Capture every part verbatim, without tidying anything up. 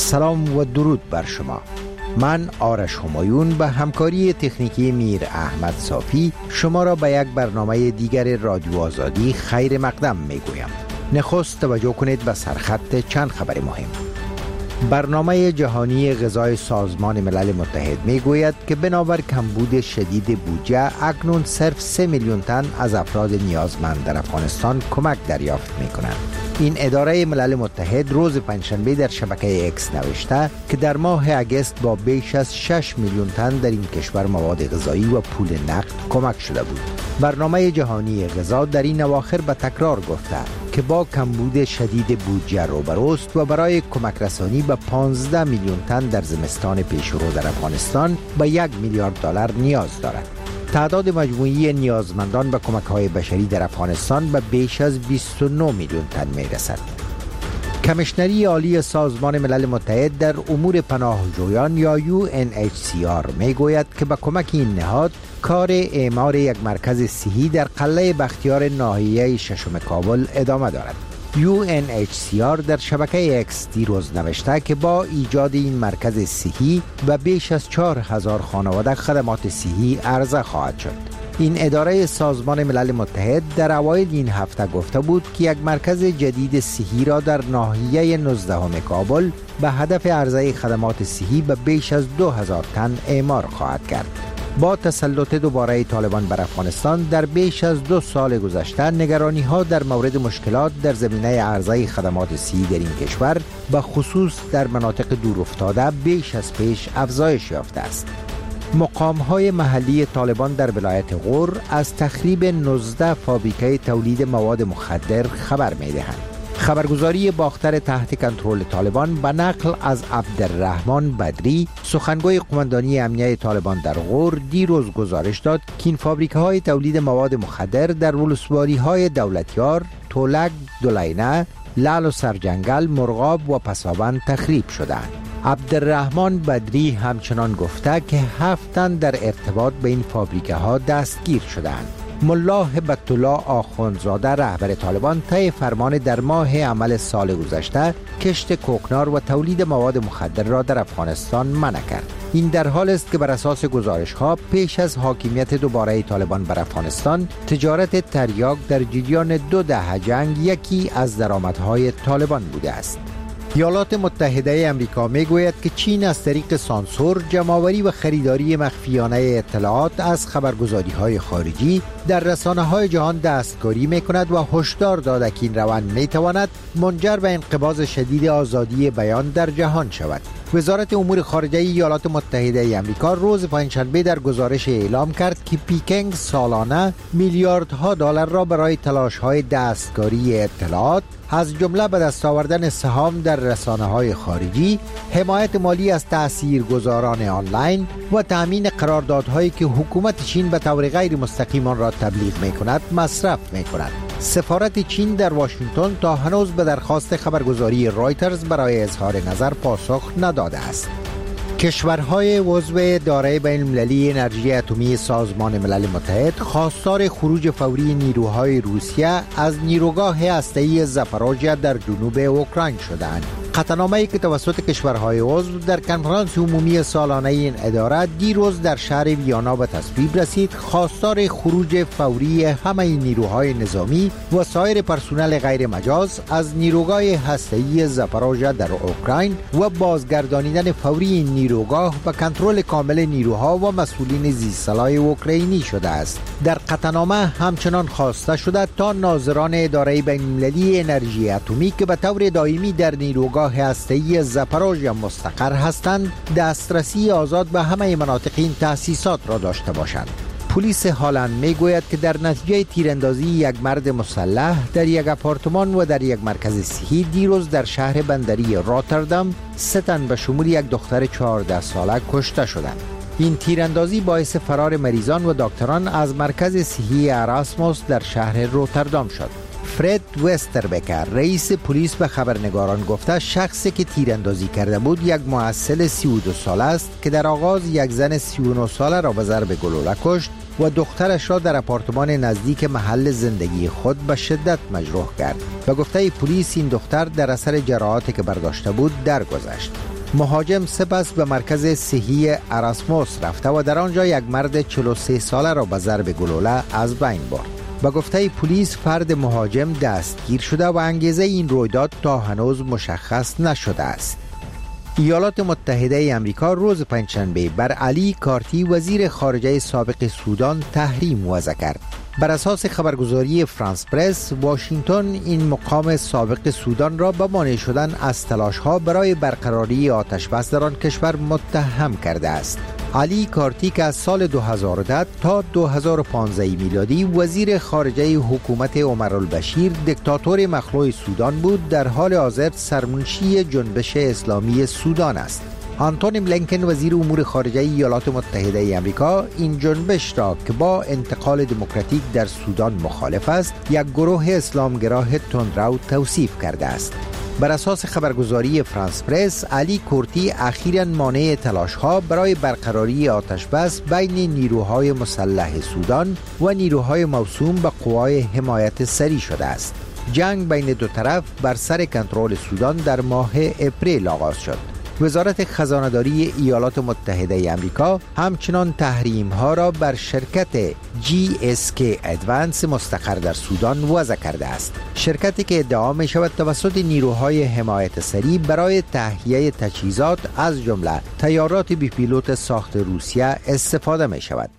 سلام و درود بر شما. من آرش همایون به همکاری تکنیکی میر احمد صافی شما را به یک برنامه دیگر رادیو آزادی خیر مقدم می گویم. نخست توجه کنید به سرخط چند خبر مهم. برنامه جهانی غذای سازمان ملل متحد می گوید که بنابر کمبود شدید بودجه اکنون صرف سه میلیون تن از افراد نیازمند در افغانستان کمک دریافت می کنند. این اداره ملل متحد روز پنجشنبه در شبکه اکس نوشته که در ماه اگست با بیش از شش میلیون تن در این کشور مواد غذایی و پول نقد کمک شده بود. برنامه جهانی غذا در این اواخر به تکرار گفته که با کمبود شدید بودجه روبروست و برای کمک رسانی به پانزده میلیون تن در زمستان پیشرو در افغانستان به یک میلیارد دلار نیاز دارد. تعداد مجموعی نیازمندان به کمک‌های بشری در افغانستان به بیش از بیست و نه میلیون تن می‌رسد. کمیشنری عالی سازمان ملل متحد در امور پناهجویان یا یو ان اچ سی آر میگوید که به کمک این نهاد کار اعمار یک مرکز صحی در قلعه بختیار ناحیه ششم کابل ادامه دارد. یو ان اچ سی آر در شبکه اکس دیروز نوشته که با ایجاد این مرکز صحی و بیش از چهار هزار خانواده خدمات صحی عرضه خواهد شد. این اداره سازمان ملل متحد در اوایل این هفته گفته بود که یک مرکز جدید صحی را در ناحیه نوزدهم کابل به هدف عرضه خدمات صحی به بیش از دو هزار تن اعمار خواهد کرد. با تسلط دوباره طالبان بر افغانستان در بیش از دو سال گذشته نگرانی ها در مورد مشکلات در زمینه عرضه خدمات صحی در این کشور به خصوص در مناطق دورافتاده بیش از پیش افزایش یافته است. مقام های محلی طالبان در ولایت غور از تخریب نوزده فابریکه تولید مواد مخدر خبر می دهند. خبرگزاری باختر تحت کنترل طالبان به نقل از عبدالرحمن بدری سخنگوی قماندانی امنیه طالبان در غور دیروز گزارش داد که این فابریکه های تولید مواد مخدر در ولسوالی های دولتیار، تولک، دولینه، لعل و سرجنگل، مرغاب و پسابند تخریب شدند. عبدالرحمن بدری همچنان گفته که هفت تن در ارتباط به این فابریکه ها دستگیر شدند. ملا هبت الله آخوندزاده رهبر طالبان طی فرمان در ماه عمل سال گذشته کشت کوکنار و تولید مواد مخدر را در افغانستان منع کرد. این در حال است که بر اساس گزارش ها پیش از حاکمیت دوباره طالبان بر افغانستان تجارت تریاک در جریان دو دهه جنگ یکی از درآمدهای طالبان بوده است. ایالات متحده امریکا میگوید که چین از طریق سانسور، جمع‌آوری و خریداری مخفیانه اطلاعات از خبرگزاری‌های خارجی در رسانه‌های جهان دستکاری می‌کند و هشدار داده که این روند می‌تواند منجر به انقباض شدید آزادی بیان در جهان شود. وزارت امور خارجه ایالات متحده امریکا روز پنجشنبه در گزارش اعلام کرد که پیکنگ سالانه میلیاردها دلار را برای تلاش‌های دستکاری اطلاعات از جمله به دست آوردن سهام در رسانه‌های خارجی، حمایت مالی از تاثیرگذاران آنلاین و تامین قراردادهایی که حکومت چین به طور غیر مستقیم آن را تبلیغ می‌کند مصرف می‌کند. سفارت چین در واشنگتن تا هنوز به درخواست خبرگزاری رایترز برای اظهار نظر پاسخ نداده است. کشورهای عضو دارای بین المللی انرژی اتمی سازمان ملل متحد خواستار خروج فوری نیروهای روسیه از نیروگاه هسته‌ای زاپاروژیا در جنوب اوکراین شدند. قطعنامه‌ای که توسط کشورهای عضو در کنفرانس عمومی سالانه این اداره دیروز در شهر ویانا به تصویب رسید، خواستار خروج فوری همه نیروهای نظامی و سایر پرسنل غیر مجاز از نیروگاه هسته‌ای زاپاروژیا در اوکراین و بازگردانیدن فوری این نیروگاه به کنترل کامل نیروها و مسئولین زیرسلاح اوکراینی شده است. در قطعنامه همچنان خواسته شده تا ناظران اداره بین‌المللی انرژی اتمی که به طور دائمی در نیروگاه هسته‌ای زاپاروژیا مستقر هستند، دسترسی آزاد به همه مناطق این تأسیسات را داشته باشند. پلیس هالند میگوید که در نتیجه تیراندازی یک مرد مسلح در یک آپارتمان و در یک مرکز صحی دیروز در شهر بندری راتردام سه تن به شمول یک دختر چهارده ساله کشته شدند. این تیراندازی باعث فرار مریضان و دکتران از مرکز صحی اراسموس در شهر روتردام شد. فرد وستربکر رئیس پلیس به خبرنگاران گفته شخصی که تیراندازی کرده بود یک محصل سی و دو ساله است که در آغاز یک زن سی و نه ساله را به ضرب گلوله کشت و دخترش را در آپارتمان نزدیک محل زندگی خود به شدت مجروح کرد. به گفته پلیس این دختر در اثر جراحاتی که برداشته بود درگذشت. مهاجم سپس به مرکز صحی اراسموس رفته و در آنجا یک مرد چهل و سه ساله را به ضرب گلوله از بین برد. به گفته پلیس فرد مهاجم دستگیر شده و انگیزه این رویداد تا هنوز مشخص نشده است. ایالات متحده امریکا روز پنجشنبه بر علی کارتی وزیر خارجه سابق سودان تحریم وضع کرد. بر اساس خبرگزاری فرانس پرس، واشنگتن این مقام سابق سودان را به مانع شدن از تلاش‌ها برای برقراری آتش بس در آن کشور متهم کرده است. علی کارتی که از سال دو هزار و ده تا دو هزار و پانزده میلادی وزیر خارجه حکومت عمر البشیر دیکتاتور مخلوع سودان بود، در حال حاضر سرمنشی جنبش اسلامی سودان است. آنتونی بلینکن وزیر امور خارجه ایالات متحده امریکا این جنبش را که با انتقال دموکراتیک در سودان مخالف است، یک گروه اسلامگرا تندرو توصیف کرده است. بر اساس خبرگزاری فرانس پرس، علی کورتی اخیراً مانع تلاش‌ها برای برقراری آتش بس بین نیروهای مسلح سودان و نیروهای موسوم به قوای حمایت سری شده است. جنگ بین دو طرف بر سر کنترل سودان در ماه اپریل آغاز شد. وزارت خزانه‌داری ایالات متحده امریکا همچنان تحریم‌ها را بر شرکت جی اس کی ادوانس مستقر در سودان وضع کرده است. شرکتی که ادعا می‌شود توسط نیروهای حمایت سری برای تهیه تجهیزات از جمله طیارات بی پیلوت ساخت روسیه استفاده می‌شود.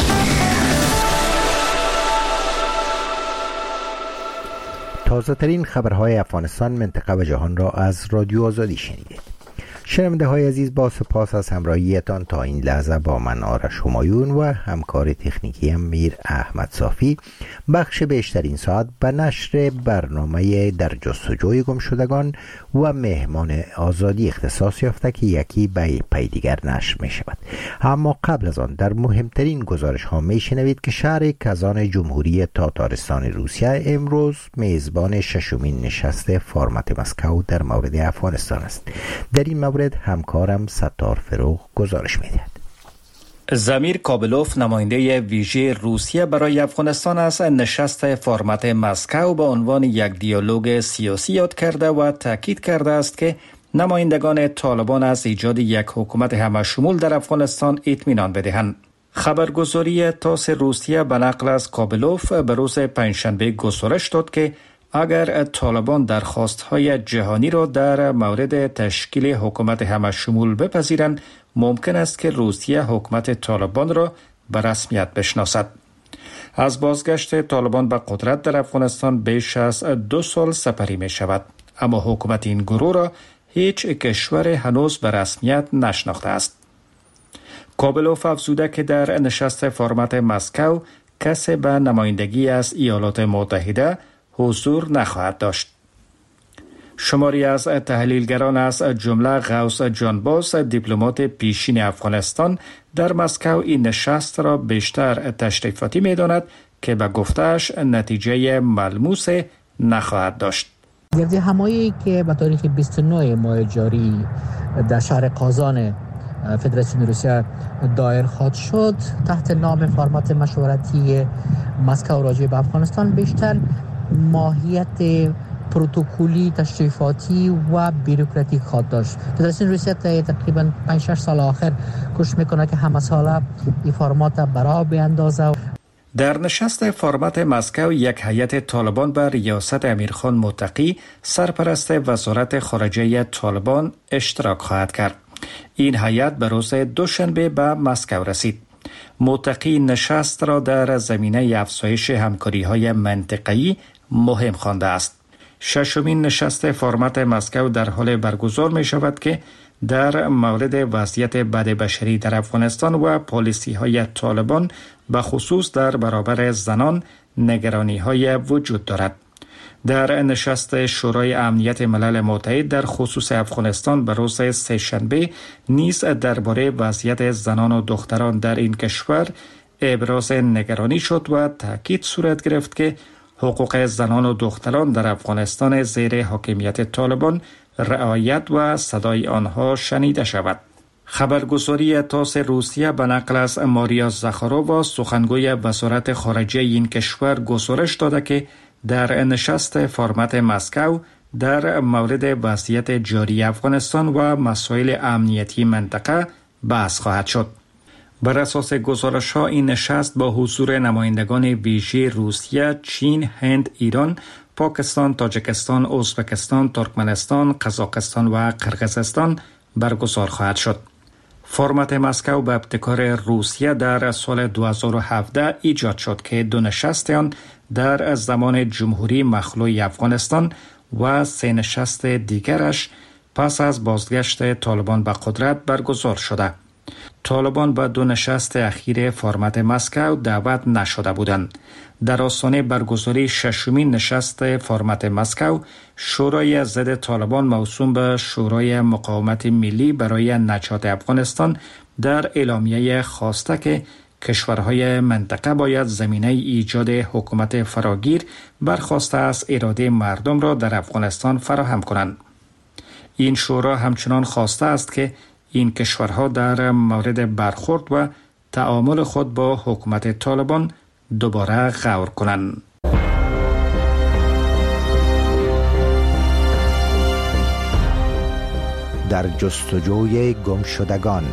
تازه ترین خبرهای افغانستان، منطقه و جهان را از رادیو آزادی شنیدید. شنونده های عزیز، با سپاس از همراهیتان تا این لحظه با من آرش همایون و همکار تکنیکی میر احمد صافی بخش بیشتر این ساعت به نشر برنامه در جستجوی گم شدگان و مهمان آزادی اختصاص یافته که یکی به پی دیگر نشر می شود. اما قبل از آن در مهمترین گزارش ها می شنوید که شهر کازان جمهوری تاتارستان روسیه امروز میزبان ششمین نشست فرمت مسکو در مورد افغانستان است. در این مورد همکارم ستار فروغ گزارش می‌دهد. زمیر کابلوف، نماینده ویژه روسیه برای افغانستان، از نشست فرمت مسکو به عنوان یک دیالوگ سیاسی یاد کرده و تاکید کرده است که نمایندگان طالبان از ایجاد یک حکومت همه‌شمول در افغانستان اطمینان بدهند. خبرگزاری تاس روسیه به نقل از کابلوف به روز پنجشنبه گزارش داد که اگر طالبان درخواست‌های جهانی را در مورد تشکیل حکومت همه‌شمول بپذیرند، ممکن است که روسیه حکومت طالبان را به رسمیت بشناسد. از بازگشت طالبان به قدرت در افغانستان بیش از دو سال سپری می شود، اما حکومت این گروه را هیچ کشور هنوز به رسمیت نشناخته است. کابلوف افزوده که در نشست فرمت مسکو کسی به نمایندگی از ایالات متحده حضور نخواهد داشت. شماری از تحلیلگران از جمله غوث جانباز، دیپلمات پیشین افغانستان، در مسکو این نشست را بیشتر تشریفاتی می داند که به گفتهش نتیجه ملموس نخواهد داشت. گرد همایی که به تاریخ بیست و نه ماه جاری در شهر قازان فدراسیون روسیه دایر خواهد شد تحت نام فرمت مشورتی مسکو راجع به افغانستان، بیشتر ماهیت پروتکلی، تشریفاتی و بیروکراتیک خواهد داشت. فدراسیون روسیه تقریبا پنج شش سال آخر کوشش میکنه که همه ساله این فرمات برا بیاندازه. در نشست فرمت مسکو یک هیئت طالبان به ریاست امیرخان متقی، سرپرست وزارت خارجه طالبان، اشتراک خواهد کرد. این هیئت به روز دوشنبه به مسکو رسید. متقی نشست را در زمینه افزایش همکاری‌های منطقه‌ای مهم خوانده است. ششمین نشست فرمت مسکو در حال برگزار می شود که در مورد وضعیت بد بشری در افغانستان و پالیسی‌های طالبان به خصوص در برابر زنان نگرانی‌های وجود دارد. در نشست شورای امنیت ملل متحد در خصوص افغانستان به روز سه‌شنبه نیز درباره وضعیت زنان و دختران در این کشور ابراز نگرانی شد و تاکید صورت گرفت که حقوق زنان و دختران در افغانستان زیر حاکمیت طالبان رعایت و صدای آنها شنیده شود. خبرگزاری تاس روسیه به نقل از ماریا زاخارووا، سخنگوی وزارت خارجه این کشور، گزارش داده که در نشست فرمت مسکو در مورد وضعیت جاری افغانستان و مسائل امنیتی منطقه بحث خواهد شد. بر اساس گزارش ها این نشست با حضور نمایندگان ویژه روسیه، چین، هند، ایران، پاکستان، تاجیکستان، ازبکستان، ترکمنستان، قزاقستان و قرقیزستان برگزار خواهد شد. فرمت مسکو به ابتکار روسیه در سال دو هزار و هفده ایجاد شد که دو نشست آن در زمان جمهوری مخلوع افغانستان و سه نشست دیگرش پس از بازگشت طالبان به قدرت برگزار شده. طالبان به دو نشست اخیر فرمت مسکو دعوت نشده بودند. در آستانه برگزاری ششمین نشست فرمت مسکو، شورای ضد طالبان موسوم به شورای مقاومت ملی برای نجات افغانستان در اعلامیه خواسته که کشورهای منطقه باید زمینه ایجاد حکومت فراگیر برخواسته از اراده مردم را در افغانستان فراهم کنند. این شورا همچنان خواسته است که این کشورها در مورد برخورد و تعامل خود با حکومت طالبان دوباره غور کنند. در جستجوی گمشدگان.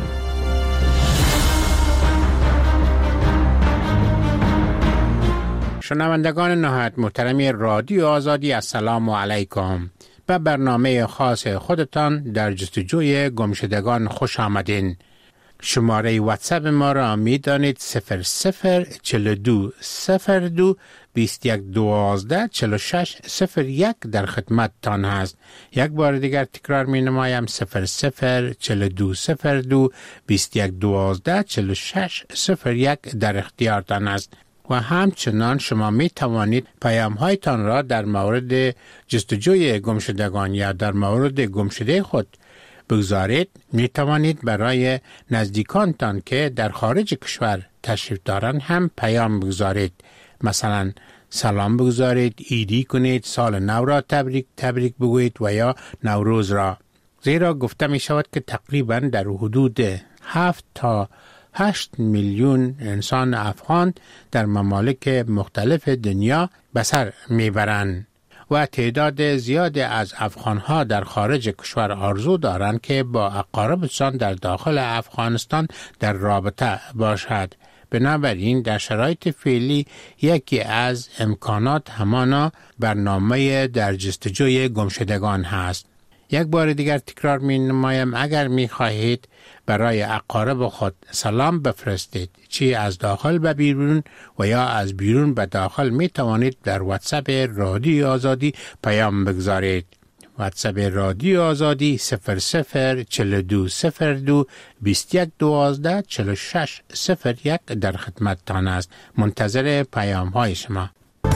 شنوندگان نهایت محترم رادیو آزادی، السلام علیکم. به برنامه خاص خودتان در جستجوی گمشدگان خوش آمدین. شماره واتساپ ما را می دانید صفر صفر چهل و دو صفر دو بیست و یک دوازده چهل و شش صفر یک در خدمت تان هست. یک بار دیگر تکرار می نمایم صفر صفر چهل و دو صفر دو بیست و یک دوازده چهل و شش صفر یک در اختیار تان است. و همچنان شما می توانید پیام هایتان را در مورد جستجوی گمشدگان یا در مورد گمشده خود بگذارید. می توانید برای نزدیکانتان که در خارج کشور تشریف دارند هم پیام بگذارید. مثلا سلام بگذارید، ایدی کنید، سال نو را تبریک تبریک بگویید و یا نوروز را. زیرا گفته می شود که تقریبا در حدود هفت تا هشت میلیون انسان افغان در ممالک مختلف دنیا به سر میبرند و تعداد زیادی از افغانها در خارج کشور آرزو دارند که با اقاربشان در داخل افغانستان در رابطه باشد. بنابراین در شرایط فعلی یکی از امکانات همانا برنامه در جستجوی گمشدگان هست. یک بار دیگر تکرار می نمایم اگر می خواهید برای اقارب خود سلام بفرستید، چی از داخل به بیرون و یا از بیرون به داخل، می توانید در واتساپ رادیو آزادی پیام بگذارید. واتساپ رادیو آزادی صفر صفر چهل و دو صفر دو بیست و یک دوازده چهل و شش صفر یک در خدمت تان است. منتظر پیام های شما.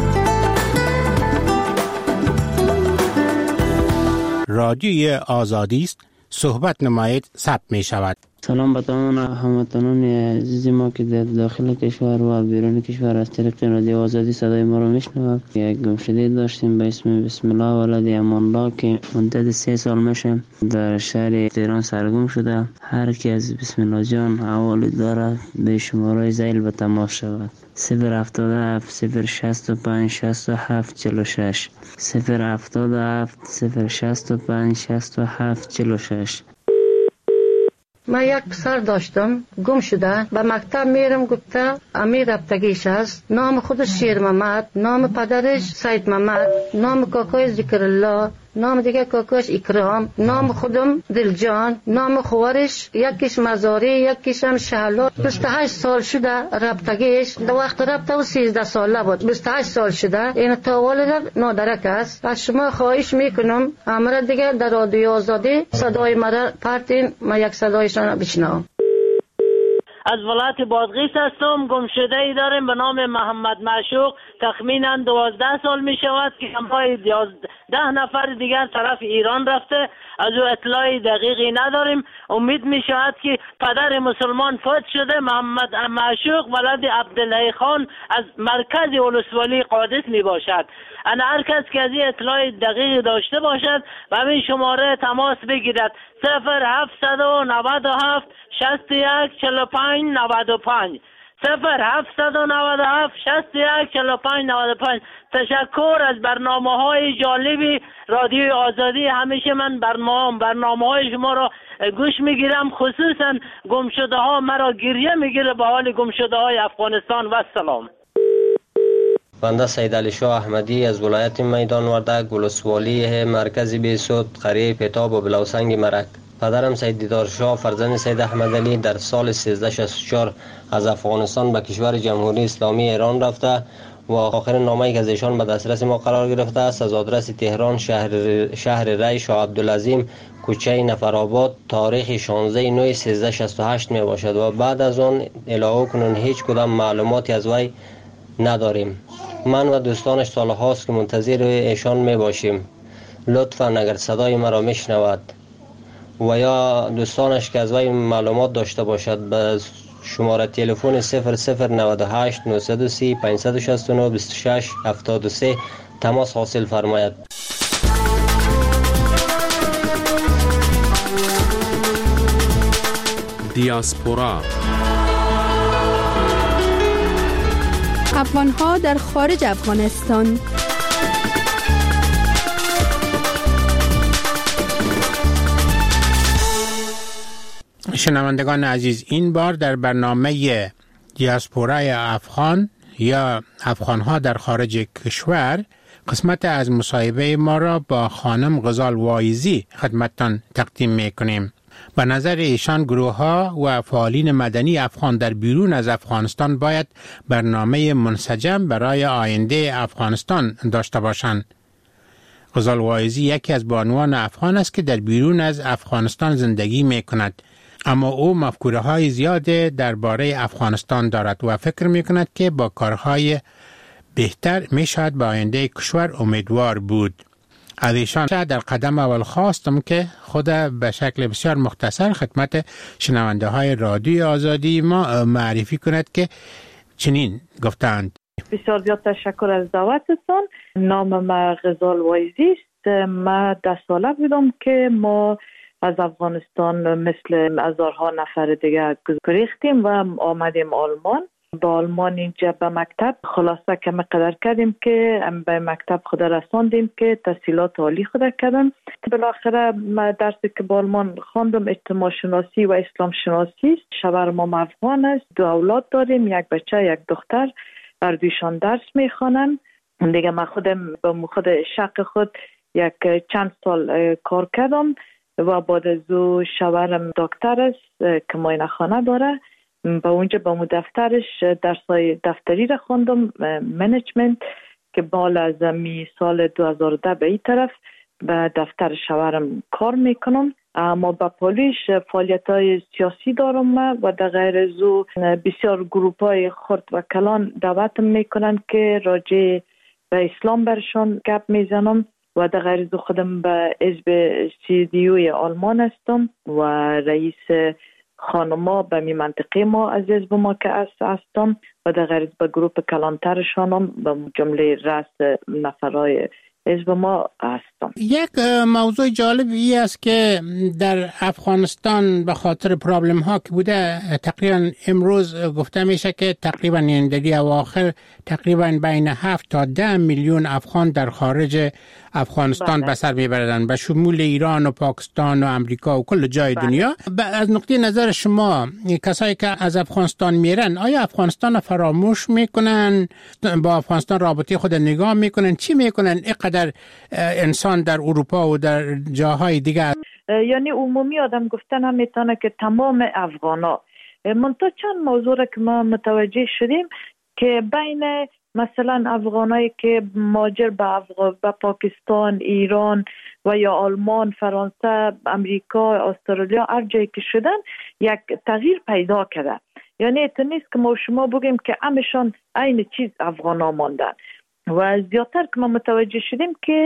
رادیوی آزادی است، صحبت نمایید، ثبت می شود. سلام به تمام هموطنان عزیز ما که در داخل کشور و بیرون کشور از طریق رادیو آزادی صدای ما را میشنوند. یک گمشده داشتیم به اسم بسم الله ولد امان الله که مدت سه سال میشه در شهر تهران سرگم شده. هر کی از بسم الله جان حوالی دارد به شماره زیل به تماس شود. صفر هفتاد و هفت صفر شصت و پنج شصت و هفت چهل و شش صفر هفتاد و هفت صفر شصت و پنج شصت و هفت چهل و شش. من یک پسر داشتم گم شده، به مکتب میرم گفته امیر رفتگیش است. نام خودش شیر محمد، نام پدرش سید محمد، نام کاکای ذکر الله، نام دیگه کاکاش اکرام، نام خودم دلجان، نام خوارش یکیش مزاری یکیش هم شهلا. بیست و هشت سال شده رفتگیش. در وقت رفته و سیزده ساله بود. بیست و هشت سال شده. این تا والد نادرک است. از شما خواهش میکنم امر دیگه در رادیو آزادی صدای مرا پرتین، ما یک صدایشان بشنوم. از ولایت بادغیس هستم. گمشده ای داریم به نام محمد معشوق. تخمینا دوازده سال می شود که همراه ده نفر دیگر طرف ایران رفته. از او اطلاعی دقیقی نداریم. امید می شود که پدر مسلمان فوت شده. محمد معشوق ولد عبدالله خان از مرکز ولسوالی قادس می باشد. انا هر کس که از این اطلاع دقیقی داشته باشد و همین شماره تماس بگیرد. صفر هفتصد و نود و هفت شصت و یک چهل و پنج نود و پنج صفر هفتصد و نود و هفت شصت و یک چهل و پنج نود و پنج. تشکر از برنامه های جالبی رادیوی آزادی. همیشه من برنامه برنامه های شما را گوش میگیرم، خصوصا گمشده ها مرا گریه میگیره به حال گمشده های افغانستان. و سلام. بنده سید علی شاه احمدی از ولایت میدان وردک، ولسوالی مرکز بیسود، قریه پتاب و بلوسنگ مرک. پدرم سید دیدار شاه فرزند سید احمد علی در سال سیزده شصت و چهار از افغانستان به کشور جمهوری اسلامی ایران رفته و آخرین نامه‌ای که از ایشان به دسترس ما قرار گرفته است از آدرس تهران، شهر شهر ری، شاه عبدالعظیم، کوچه نفرآباد، تاریخ شانزده نوامبر سیزده شصت و هشت می باشد و بعد از آن الهو کنون هیچ کدام معلوماتی از وی نداریم. من و دوستانش سالهاست که منتظر ایشان می باشیم. لطفاً اگر صدای مرا میشنود و یا دوستانش که از وی معلومات داشته باشد به شماره تلفن صفر صفر نود و هشت نهصد و سی پانصد و شصت و نه بیست و شش هفتاد و سه تماس حاصل فرماید. دیاسپورا افغان‌ها در خارج افغانستان. شنوندگان عزیز، این بار در برنامه دیاسپورای افغان یا افغان‌ها در خارج کشور قسمت از مصاحبه ما را با خانم غزال وایزی خدمتتان تقدیم می‌کنیم. به نظر ایشان گروه‌ها و فعالین مدنی افغان در بیرون از افغانستان باید برنامه منسجم برای آینده افغانستان داشته باشند. غزال وایزی یکی از بانوان افغان است که در بیرون از افغانستان زندگی می‌کند، اما او مفکوره‌های زیاده درباره افغانستان دارد و فکر می‌کند که با کارهای بهتر می‌شود به آینده کشور امیدوار بود. از ایشان در قدم اول خواستم که خود به شکل بسیار مختصر خدمت شنونده های رادیوی آزادی ما معرفی کند که چنین گفتند. بسیار زیاد تشکر از دعوتتان. نام ما غزال وایزی است. ما ده ساله بودم که ما از افغانستان مثل هزارها نفر دیگه گریختیم و آمدیم آلمان. با آلمان اینجا به مکتب خلاصه که مقدر کردیم که به مکتب خود رساندیم که تحصیلات عالی خود کردم. بالاخره ما درسی که با آلمان خواندم اجتماع شناسی و اسلام شناسی. شوهرم هم افغان است. دو اولاد داریم، یک بچه یک دختر. هر دویشان درس میخوانن. دیگه من خودم با خود شق خود یک چند سال کار کردم و بعد از او شوهرم دکتر است که معاینه خانه داره. با اونجا با مو دفترش درسای دفتری را خوندم، منیجمنت، که بالا از می سال دو هزار و ده به این طرف به دفتر شوهرم کار میکنم. اما با پولیش فعالیت های سیاسی دارم و در غیر از او بسیار گروپ های خرد و کلان دعوتم میکنن که راجع به اسلام برشان گپ میزنم و در غیر از او خودم به حزب سی دی اوی آلمان هستم و رئیس خانما به می منطقه ما از حزب ما که هستم و در غیر به گروپ کلانترشانم به جمله رأس نفرای حزب ما هستم. یک موضوع جالب ای است که در افغانستان به خاطر پرابلم ها که بوده تقریبا امروز گفته میشه که تقریبا این در اواخر تقریبا بین هفت تا ده میلیون افغان در خارج افغانستان به سر میبردن، به شمول ایران و پاکستان و امریکا و کل جای بله. دنیا. از نقطه نظر شما کسایی که از افغانستان میرن آیا افغانستان فراموش میکنن؟ با افغانستان رابطه خود نگاه میکنن؟ چی میکنن اینقدر انسان در اروپا و در جاهای دیگر؟ یعنی عمومی آدم گفتن هم میتونه که تمام افغانا. منتها چند موضوع را که ما متوجه شدیم که بین مثلا افغانایی که مهاجر به افغان به پاکستان، ایران و یا آلمان، فرانسه، امریکا، استرالیا هر جایی که شدن یک تغییر پیدا کرده. یعنی اتو نیست که ما شما بگیم که همشان عین چیز افغانا ماندن و زیادتر که ما متوجه شدیم که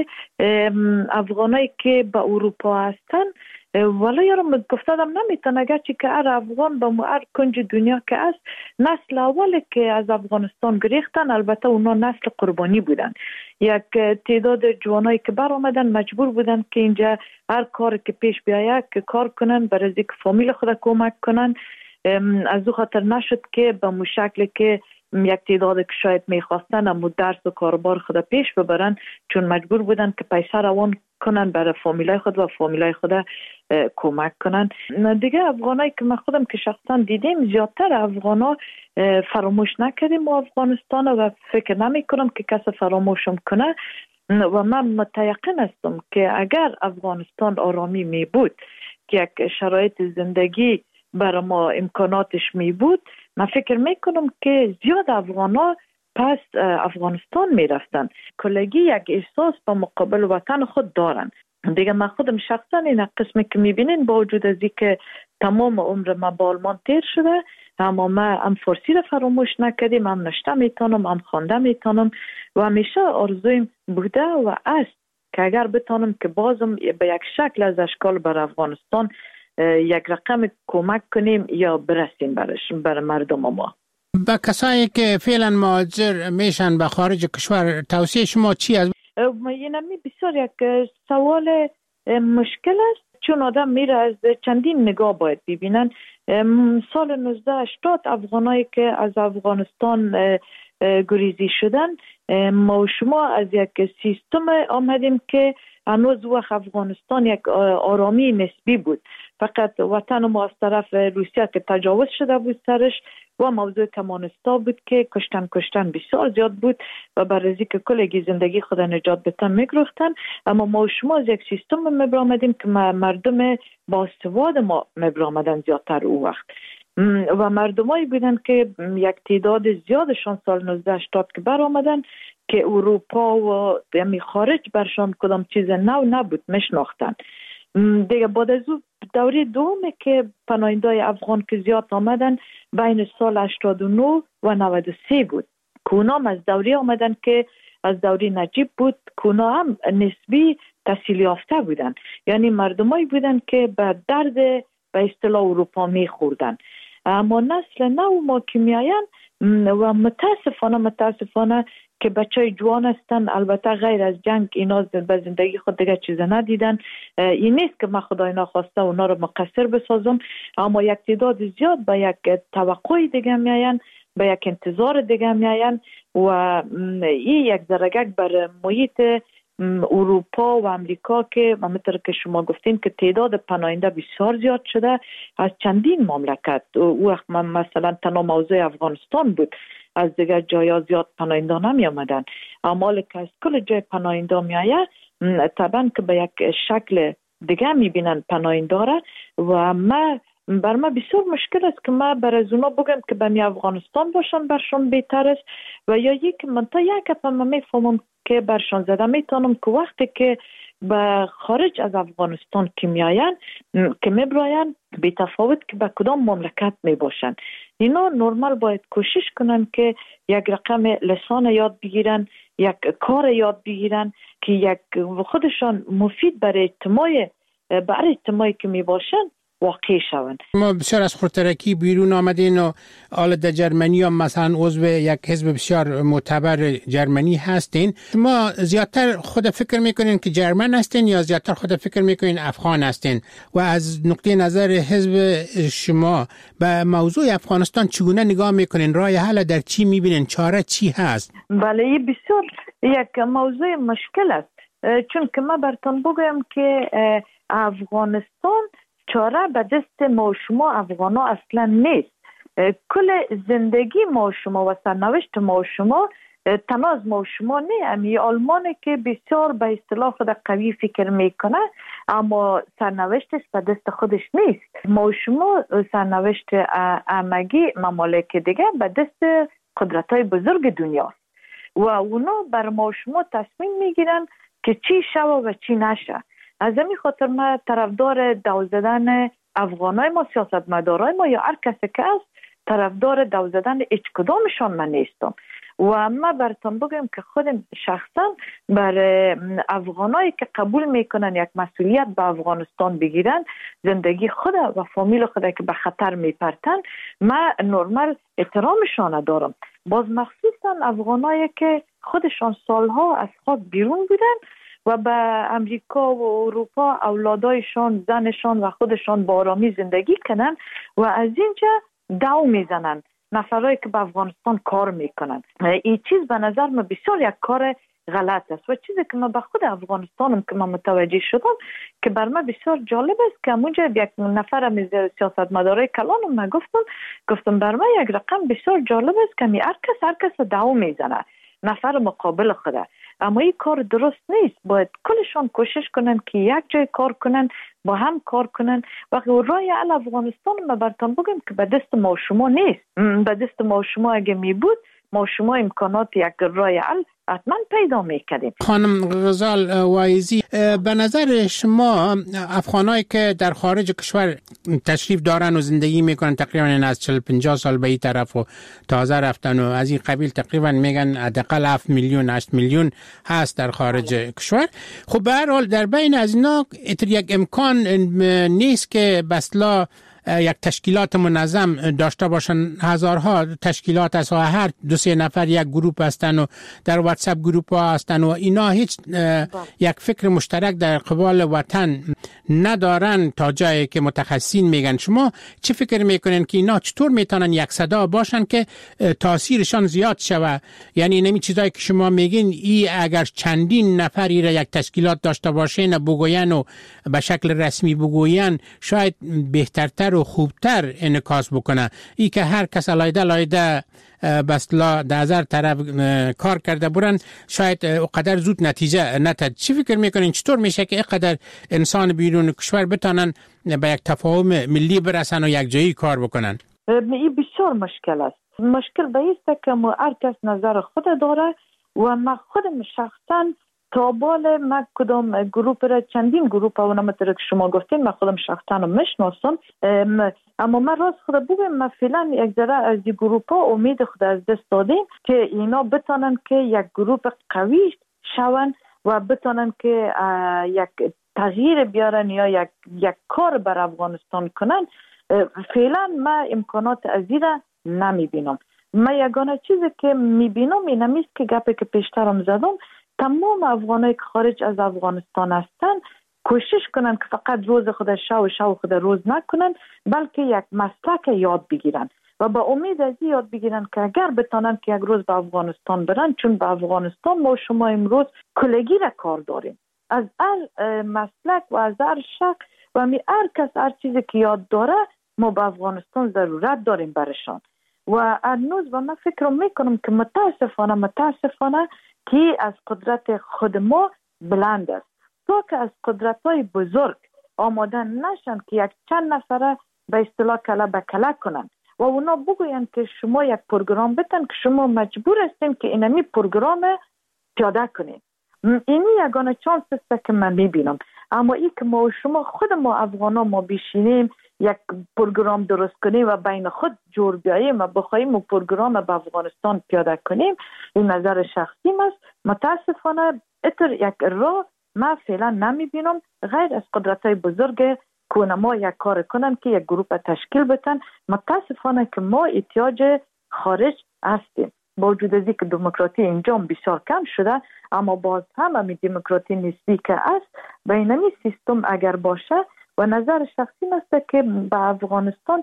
افغانایی که به اروپا هستن ولی یارم گفتادم نمیتونه اگرچه که هر افغان با هر کنج دنیا که است نسل اولی که از افغانستان گریختن البته اونا نسل قربانی بودن. یک تعداد جوانایی که بر آمدن مجبور بودن که اینجا هر کار که پیش بیاید که کار کنن برای اینکه فامیل خود کمک کنن از او خاطر نشد که به مو شکل که یک تعداد که شاید میخواستن اما درس و کاربار خود پیش ببرن، چون مجبور بودن که پیسه روان کنن برای فامیلای خود و فامیلای خود کمک کنن. دیگه افغانایی که من خودم که شخصا دیدیم، زیادتر افغانا فراموش نکردیم و افغانستان و فکر نمی کنم که کس فراموشم کنه و من متیقن هستم که اگر افغانستان آرامی می بود، که یک شرایط زندگی برای ما امکاناتش می بود، من فکر می کنم که زیاد افغانا پس افغانستان می رفتن. کلگی یک احساس با مقابل وطن خود دارن. دیگه من خودم شخصا این قسمی که می بینین با وجود از این که تمام عمر ما با آلمان تیر شده، اما ما هم فارسی را فراموش نکردیم، هم نشته میتونم، هم خوانده میتونم و همیشه آرزویم بوده و است که اگر بتونم که بازم به یک شکل از اشکال بر افغانستان یک رقم کمک کنیم یا برسیم برش بر مردم ما. با کسایی که فعلا مهاجر میشن به خارج کشور، توصیه شما چی است؟ اینمی بسیار یک سوال مشکل است، چون آدم میره از چندین نگاه باید ببینن. سال نوزده هشتاد افغانایی که از افغانستان گریزی شدن، ما و شما از یک سیستم آمدیم که هنوز وقت افغانستان یک آرامی نسبی بود، فقط وطن ما از طرف روسیه که تجاوز شده بود سرش و موضوع کمانستا بود که کشتن کشتن بسیار زیاد بود و برای که کلگی زندگی خود نجات بتن میگرفتن. اما ما و شما از یک سیستم میبرامدیم که مردم باسواد ما میبرامدن زیادتر او وقت و مردمایی بودن که یک تعداد زیادشان سال نوزده هشتاد که بر آمدن که اروپا و یعنی خارج برشان کدام چیز نو نبود میشناختن. دیگه بعد از او دوره دومه که پناهنده‌های افغان که زیاد آمدن بین سال هشتاد و نه و نود و سه بود. کونام از دوره آمدن که از دوره نجیب بود، کونا هم نسبی تحصیل یافته بودن، یعنی مردمایی بودن که به درد به اصطلاح اروپا میخوردن. اما نسل نو ما که میاین و متاسفانه متاسفانه که بچهای جوان هستن، البته غیر از جنگ اینا به زندگی خود دیگه چیز ندیدن. این نیست که من خدای ناخواسته اونا رو مقصر بسازم، اما یک تعداد زیاد به یک توقع دیگه میاین، به یک انتظار دیگه میاین و این یک درجه بر محیط اروپا و امریکا که همونطور که شما گفتین که تعداد پناهنده بسیار زیاد شده از چندین مملکت. او وقت من مثلا تنها موضوع افغانستان بود، از دیگر جایا زیاد پناهنده نمی آمدن، اما که از کل جای پناهنده می آید طبعا که به یک شکل دیگه می بینن پناهنده را و ما بر ما بسیار مشکل است که ما بر از اونا بگم که به می افغانستان باشن برشان بهتر است و یا یک من تا یک اپا ما می فهمم که برشان زده میتونم که وقتی که به خارج از افغانستان که میاین که میبراین بی تفاوت که به کدام مملکت می باشن، اینا نرمال باید کوشش کنن که یک رقم لسان یاد بگیرن، یک کار یاد بگیرن که یک خودشان مفید برای اجتماع برای اجتماعی که می باشن واقع شوند. ما بسیار از خودترکی بیرون آمدین و حالا در جرمنی هم مثلا عضو یک حزب بسیار معتبر جرمنی هستین. شما زیادتر خود فکر میکنین که جرمن هستین یا زیادتر خود فکر میکنین افغان هستین و از نقطه نظر حزب شما به موضوع افغانستان چگونه نگاه میکنین؟ راه حل در چی میبینین؟ چاره چی هست؟ بله بسیار یک موضوع مشکل است، چون که من براتون بگویم که افغانستان چاره به دست ما و شما افغانا اصلا نیست. کل زندگی ما و شما و سرنوشت ما و شما تنها از ما و شما نه، امی آلمانه که بسیار به اصطلاح خود قوی فکر میکنه اما سرنوشتش به دست خودش نیست. ما و شما سرنوشت همگی ممالک دیگه به دست قدرت‌های بزرگ دنیا و اونا بر ما و شما تصمیم میگیرن که چی شوه و چی نشه. از همین خاطر ما طرفدار دو زدن افغانای ما، سیاستمدارای ما یا هر کسی که است طرفدار دو زدن هیچ کدامشان من نیستم و ما براتون بگم که خودم شخصا بر افغانایی که قبول میکنن یک مسئولیت به افغانستان بگیرن، زندگی خود و فامیل خود که به خطر میپرتن، ما نرمال احترامشان دارم. باز مخصوصا افغانایی که خودشان سالها از خاک بیرون بودن و به امریکا و اروپا اولادایشان، زنشان و خودشان با آرامی زندگی کنن و از اینجا داو میزنن، نفرایی که به افغانستان کار میکنن. این چیز به نظر من بسیار یک کار غلط است و چیزی که من به خود افغانستانم که من متوجه شدم که بر من بسیار جالب است که اونجا یک نفر از سیاستمدارای کلانم من گفتم گفتم بر من یک رقم بسیار جالب است که می هر کس هر کس دعوا میزنه نفر مقابل خوده، اما این کار درست نیست. باید کلشان کوشش کنن که یک جای کار کنن، با هم کار کنن. وقتی رای حل افغانستان ما براتون بگم که به دست ما و شما نیست. به دست ما و شما اگه می بود ما شما امکانات یک رای حل حتما پیدا میکردیم. خانم غزال وایزی، به نظر شما افغانایی که در خارج کشور تشریف دارن و زندگی میکنن تقریبا از چهل پنجاه سال به این طرف و تازه رفتن و از این قبیل تقریبا میگن حداقل هفت میلیون هشت میلیون هست در خارج کشور، خب به هر حال در بین از اینا یک امکان نیست که بسلا یک تشکیلات منظم داشته باشن. هزارها تشکیلات است و هر دو سه نفر یک گروپ هستن و در واتساپ گروپ ها هستن و اینا هیچ یک فکر مشترک در قبال وطن ندارن تا جایی که متخصصین میگن. شما چه فکر میکنین که اینا چطور میتونن یک صدا باشن که تاثیرشان زیاد شوه؟ یعنی نمی چیزایی که شما میگین ای اگر چندین نفری را یک تشکیلات داشته باشین بگوین و به شکل رسمی بگوین شاید بهترتر و خوبتر انعکاس بکنه. ای که هر کس علیده علیده بسلا در هزار طرف کار کرده برن شاید اقدر زود نتیجه نتد. چی فکر میکنین چطور میشه که اقدر انسان بیرون کشور بتانن به یک تفاهم ملی برسن و یک جایی کار بکنن؟ این بسیار مشکل است. مشکل به ایست که ما هر کس نظر خود داره و ما خودم شخصا تابال ما کدام گروپ را چندین گروپ ها و نمتر که شما گفتین ما خودم شخصا مشناسم، اما من راست خود بگم ما فعلا یک ذره از این گروپ ها امید خود از دست دادیم که اینا بتانن که یک گروپ قوی شون و بتانن که یک تغییر بیارن یا یک یک کار بر افغانستان کنن. فعلا ما امکانات ازی را نمیبینم. ما یگانه چیزی که میبینم این است که گپی که پیشترم زدم تمام افغانایی که خارج از افغانستان هستن کوشش کنن که فقط روز خود شو شو خود روز نکنن بلکه یک مسلک یاد بگیرن و با امید از یاد بگیرن که اگر بتانن که یک روز به افغانستان برن، چون به افغانستان ما شما امروز کلگی را کار داریم از هر مسلک و از هر شک و می هر کس هر چیزی که یاد داره ما به افغانستان ضرورت داریم برشان و هنوز و من فکر میکنم که متاسفانه متاسفانه که از قدرت خود ما بلند است تا که از قدرت های بزرگ آماده نشن که یک چند نفره به اصطلاح کله به کله کنن و اونا بگوین که شما یک پروگرام بتن که شما مجبور هستین که اینمی پروگرام پیاده کنین. اینی یگانه چانس است که من میبینم. اما ای که ما و شما خود ما افغانا ما بشینیم یک پروگرام درست کنیم و بین خود جور بیاییم و بخوایم و پروگرام به افغانستان پیاده کنیم، این نظر شخصی است. متاسفانه اتر یک راه ما فعلا نمیبینم غیر از قدرت های بزرگ که ما یک کار کنن که یک گروه تشکیل بتن. متاسفانه که ما احتیاج خارج هستیم با وجود از اینکه دموکراسی اینجا بسیار کم شده، اما باز هم همین دموکراسی نسبی که است بین این سیستم اگر باشه و نظر شخصی است که به افغانستان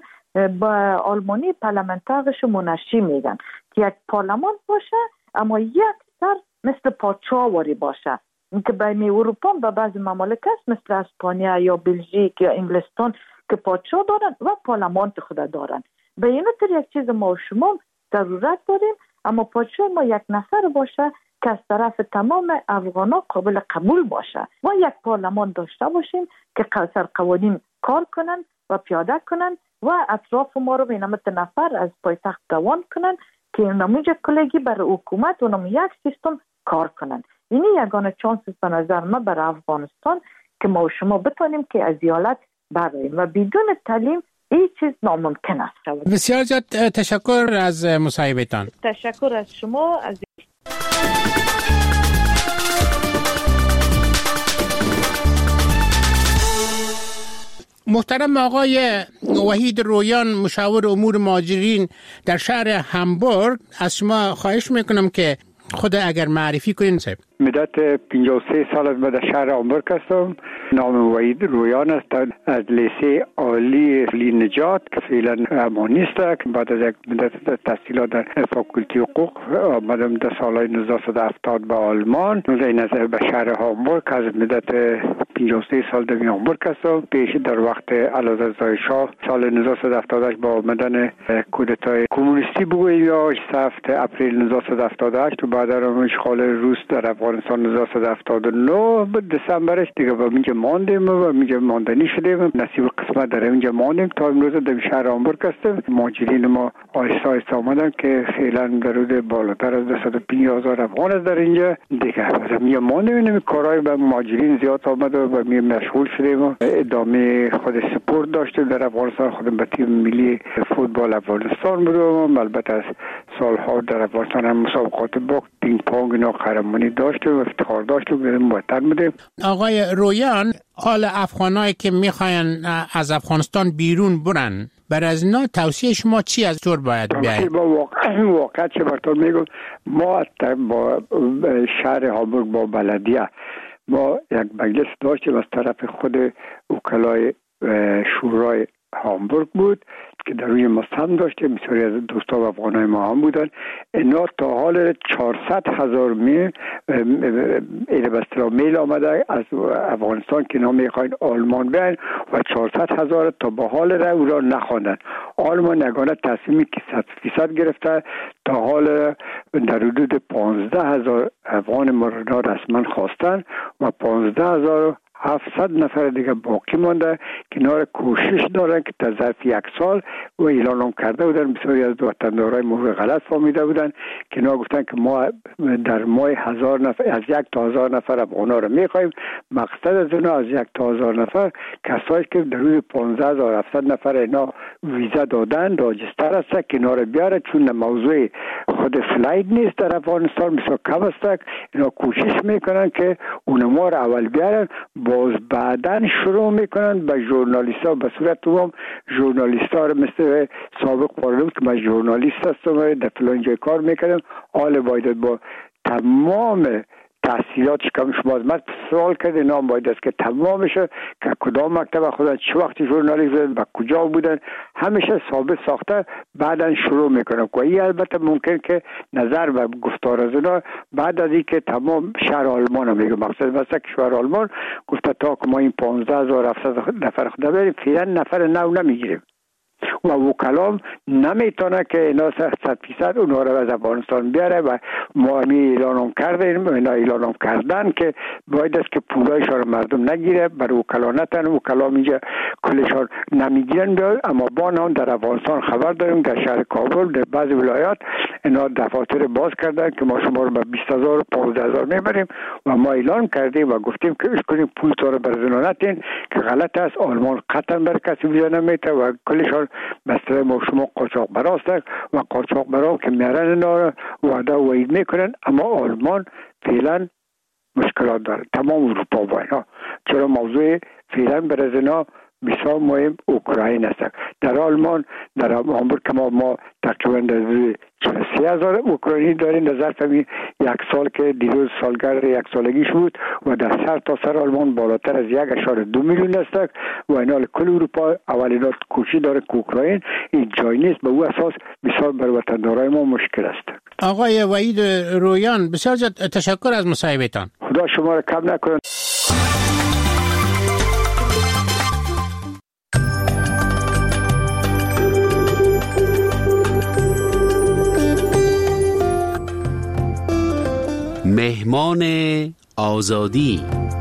با آلمانی پارلمانتاغش منشی میگن که یک پارلمان باشه اما یک سر مثل پادشاهواری باشه که بین اروپا به بعض ممالک است مثل اسپانیا یا بلژیک یا انگلستان که پادشاه دارن و پارلمان خود دارن. به این طور یک چیز ما و شما ضرورت داریم، اما پادشاه ما یک نفر باشه که از طرف تمام افغانا قابل قبول باشه و یک پارلمان داشته باشیم که سر قوانین کار کنن و پیاده کنن و اطراف ما رو به نمت نفر از پایتخت دوان کنن که نموج کلگی بر حکومت و نمو یک سیستم کار کنن. اینی یگانه چانس به نظر ما بر افغانستان که ما و شما بتونیم که از ایالت براییم و بدون تعلیم این چیز ناممکن است. بسیار زیاد تشکر از مصاحبهتان. تشکر از شما از محترم آقای وحید رویان، مشاور امور مهاجرین در شهر هامبورگ، از شما خواهش میکنم که خود اگر معرفی کنین. صاحب مدت پنجاه و سه سال از در شهر هامبورگ هستم. نام وحید رویان است. از لیسه عالی لی نجات که فعلا اما نیست. بعد از یک مدت تحصیلات در فاکولتی حقوق آمدم در سالهای نوزده صد و هفتاد به آلمان. این از به شهر هامبورگ از مدت پنجاه و سه سال در هامبورگ هستم. پیش در وقت اعلیحضرت ظاهر شاه سال نوزده صد و هفتاد و هشت با آمدن کودتای کمونیستی بگوییم یا هفت اپریل نوزده صد و هفتاد و هشت و بعد از اشغال روس در افغانستان نوزده صد و هفتاد و نه دسامبرش دیگه با اینجا ماندیم و اینجا ماندنی شدیم. نصیب قسمت در اینجا ماندیم تا امروز در شهر هامبورگ هستیم. مهاجرین ما آهسته آهسته آمدن که فعلا در حدود بالاتر از صد و پنجاه هزار افغان است در اینجا دیگه. اینجا ماندیم. این کارهای به مهاجرین زیاد آمد و به مشغول شدیم و ادامه خود سپورت داشتیم در افغانستان. خودم به تیم ملی فوتبال افغانستان بودم. البته از سالها در افغانستان هم مسابقات باخت پینگ پونگ اینا قهرمانی داشتیم و افتخار داشتیم بریم وطن بودیم. آقای رویان، حال افغانایی که میخواین از افغانستان بیرون برن بر از اینا توصیه شما چی از طور باید بیاید؟ با واقع واقع چه برطور میگم ما با شهر هامبورگ با بلدیه ما یک مجلس داشتیم از طرف خود وکلای شورای هامبورگ بود که در روی مستم داشته. بسیاری از دوستا و افغانای ما هم بودن. اینا تا حال چهارصد هزار میل ایده بسترا میل آمده از افغانستان که اینا میخواین آلمان بیاین و چهارصد هزار تا به حال را او را نخواندن. آلمان یگانه تصمیمی که صد فیصد گرفته تا حال در حدود پانزده هزار افغان ما را رسما خواستن و پانزده هزار هفتصد نفر دیگه باقی مانده که اینا کوشش دارن که در ظرف یک سال و اعلان هم کرده بودن. بسیاری از وطندارای ما غلط فهمیده بودن که اینا گفتن که ما در ماه هزار نفر از یک تا هزار نفر افغانا رو میخوایم. مقصد از اینا از یک تا هزار نفر کسایی که در روی پانزده هزار و هفتصد نفر اینا ویزا دادن راجستر هست که اینا رو بیاره، چون موضوع خود فلایت نیست در افغانستان بسیار کم است. اینا کوشش میکنن که اونما رو اول بیارن، باز بعدن شروع میکنن به ژورنالیست ها به صورت عموم ژورنالیست ها رو مثل سابق پارلمان که من ژورنالیست هستم در فلان جای کار میکنم حال باید با تمام تحصیلاتش کم شما از من سوال کرده نام باید است که تمامشه که کدام مکتب خودن چه وقتی ژورنالیست بودن و کجا بودن همیشه ثابت ساخته بعدن شروع میکنم که این البته ممکن که نظر و گفتار از اینا بعد از اینکه تمام شهر آلمان هم میگه مقصد مثلا که شهر آلمان گفته تا که ما این پانزده هزار و هفتصد نفر خدا بریم فعلا نفر نو نمیگیریم و وکلام نمیتونه که اینا صد فیصد اونها رو از افغانستان بیاره و ما همی اعلانم کردیم اینا اعلانم کردن که باید است که پولایشان رو مردم نگیره بر وکلا نتن. وکلام اینجا کلشان نمیگیرن بیاد. اما با نام در افغانستان خبر داریم در شهر کابل در بعضی ولایات اینا دفاتر باز کردن که ما شما رو به بیست هزار و پانزده هزار میبریم و ما اعلان کردیم و گفتیم که اش کنیم پول تو رو بر نتین که غلط است. آلمان قطعا بر کسی ویزا نمیده و کلشان مثلا ما شما قاچاق براست و قاچاق برا که میارن اینا وعده و وعید میکنن. اما آلمان فعلا مشکلات داره تمام اروپا با اینا، چرا موضوع فعلا برای اینا بسیار مهم اوکراین است. در آلمان در هامبورگ که ما, ما تقریبا در سی هزار اوکراینی داریم در ظرف یک سال که دیروز سالگرد یک سالگیش بود و در سر تا سر آلمان بالاتر از یک اشاره دو میلیون است و اینا کل اروپا اولینا کوشش داره که اوکراین این جای نیست. به او اساس بسیار بر وطندارای ما مشکل است. آقای وحید رویان بسیار تشکر از مصاحبهتان. خدا شما را کم نکنه. مهمان آزادی.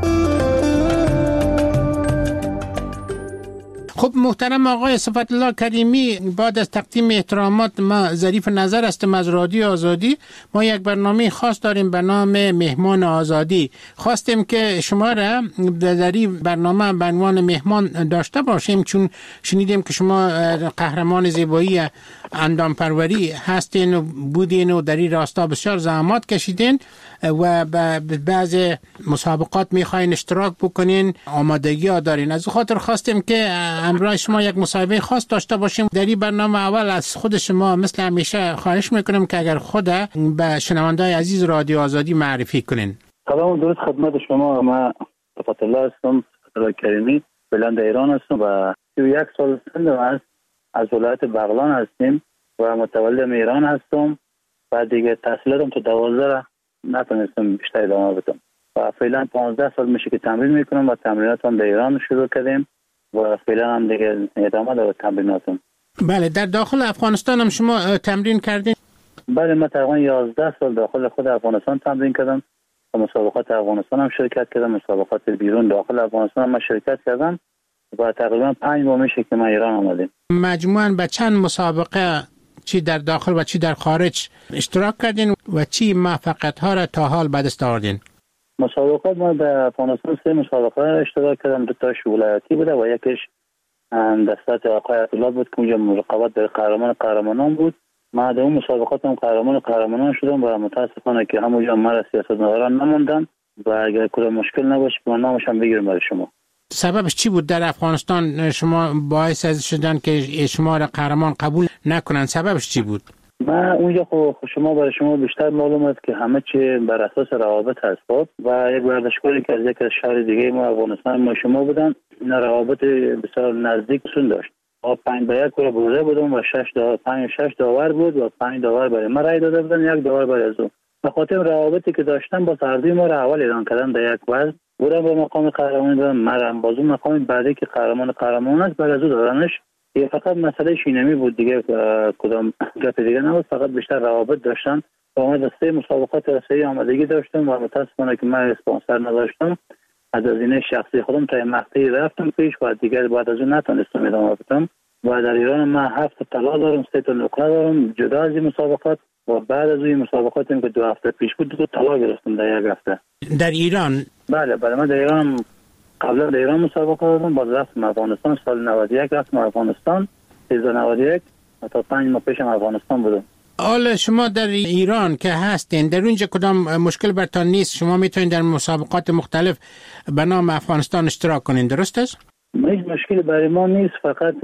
خب محترم آقای صفت الله کریمی، بعد از تقدیم احترامات ما ظریف نظر هستم از رادیو آزادی. ما یک برنامه خاص داریم به نام مهمان آزادی. خواستیم که شما را در این برنامه به عنوان مهمان داشته باشیم چون شنیدیم که شما قهرمان زیبایی اندام پروری هستین و بودین و در این راستا بسیار زحمات کشیدین و به بعض مسابقات میخواین اشتراک بکنین، آمادگی ها دارین. از خاطر خواستیم که همراه شما یک مصاحبه خاص داشته باشیم. در این برنامه اول از خود شما مثل همیشه خواهش میکنم که اگر خود به شنونده‌های عزیز رادیو آزادی معرفی کنین. سلام درود خدمت شما. من صفت الله هستم، صفت کریمی، فعلا در ایران هستم و سی و یک سال سنم است. از ولایت بغلان هستیم و متولد ایران هستم و دیگه تحصیلاتم تو دوازده نتونستم بیشتر ادامه بدم و فعلا پانزده سال میشه که تمرین میکنم و تمریناتم در ایران شروع کردیم و فعلا هم دیگه ادامه دارم تمریناتم. بله، در داخل افغانستان هم شما تمرین کردین؟ بله، من تقریبا یازده سال داخل خود افغانستان تمرین کردم و مسابقات افغانستان هم شرکت کردم، مسابقات بیرون داخل افغانستان هم شرکت کردم و تقریبا پنج ماه میشه که من ایران آمدیم. مجموعاً به چند مسابقه چی در داخل و چی در خارج اشتراک کردین و چی موفقیت ها را تا حال به دست آوردین؟ مسابقات ما در افغانستان سه مسابقه اشتراک کردم، دو تاش ولایتی بوده و یکیش دستات آقای عطی‌الله بود که اونجا رقابت در قهرمان قهرمانان بود. ما در اون مسابقات هم قهرمان قهرمانان شدم و متاسفانه که همونجا مرا سیاستمداران نموندن و اگر کلا مشکل نباشه که من نامش هم بگیرم برای شما. سببش چی بود در افغانستان شما باعث از شدن که شما را قهرمان قبول نکنن؟ سببش چی بود؟ من اونجا خب شما برای شما بیشتر معلوم است که همه چی بر اساس روابط هست و یک ورزشکاری که از یک شهر دیگه ما افغانستان ما شما بودن، اینا روابط بسیار نزدیک سون داشت. با پنج به یک رو بوده بودم و شش داور پنج شش داور بود و پنج داور برای ما رای داده بودن، یک داور برای او. به خاطر روابطی که داشتن با هر دوی ما را اول اعلان کردن در یک وزن بودن به مقام قهرمان دادن، مرم بازو مقام بعدی که قهرمان قهرمان است برای او دادنش. یه فقط مسئله شینمی بود دیگه، کدام گپ دیگه نبود، فقط بیشتر روابط داشتن. با ما دسته مسابقات رسمی آمادگی داشتم و متاسفانه که من اسپانسر نداشتم، از هزینه شخصی خودم تا مقطعی رفتم پیش و دیگه بعد از اون نتونستم ادامه بدم. و در ایران من هفت طلا دارم، سه تا نقره دارم جدا از این مسابقات و بعد از این مسابقات که دو هفته پیش بود دو طلا گرفتم در یک هفته. در ایران؟ بله بله، من در ایران قبلا در ایران مسابقه دادم، باز رفتم افغانستان سال نود و یک رفتم افغانستان سیزده نود و یک تا پنج ماه پیشم افغانستان بودم. حالا شما در ایران که هستین در اونجا کدام مشکل برتان نیست؟ شما میتونید در مسابقات مختلف به نام افغانستان اشتراک کنین، درست است؟ هیچ مشکلی برای ما نیست، فقط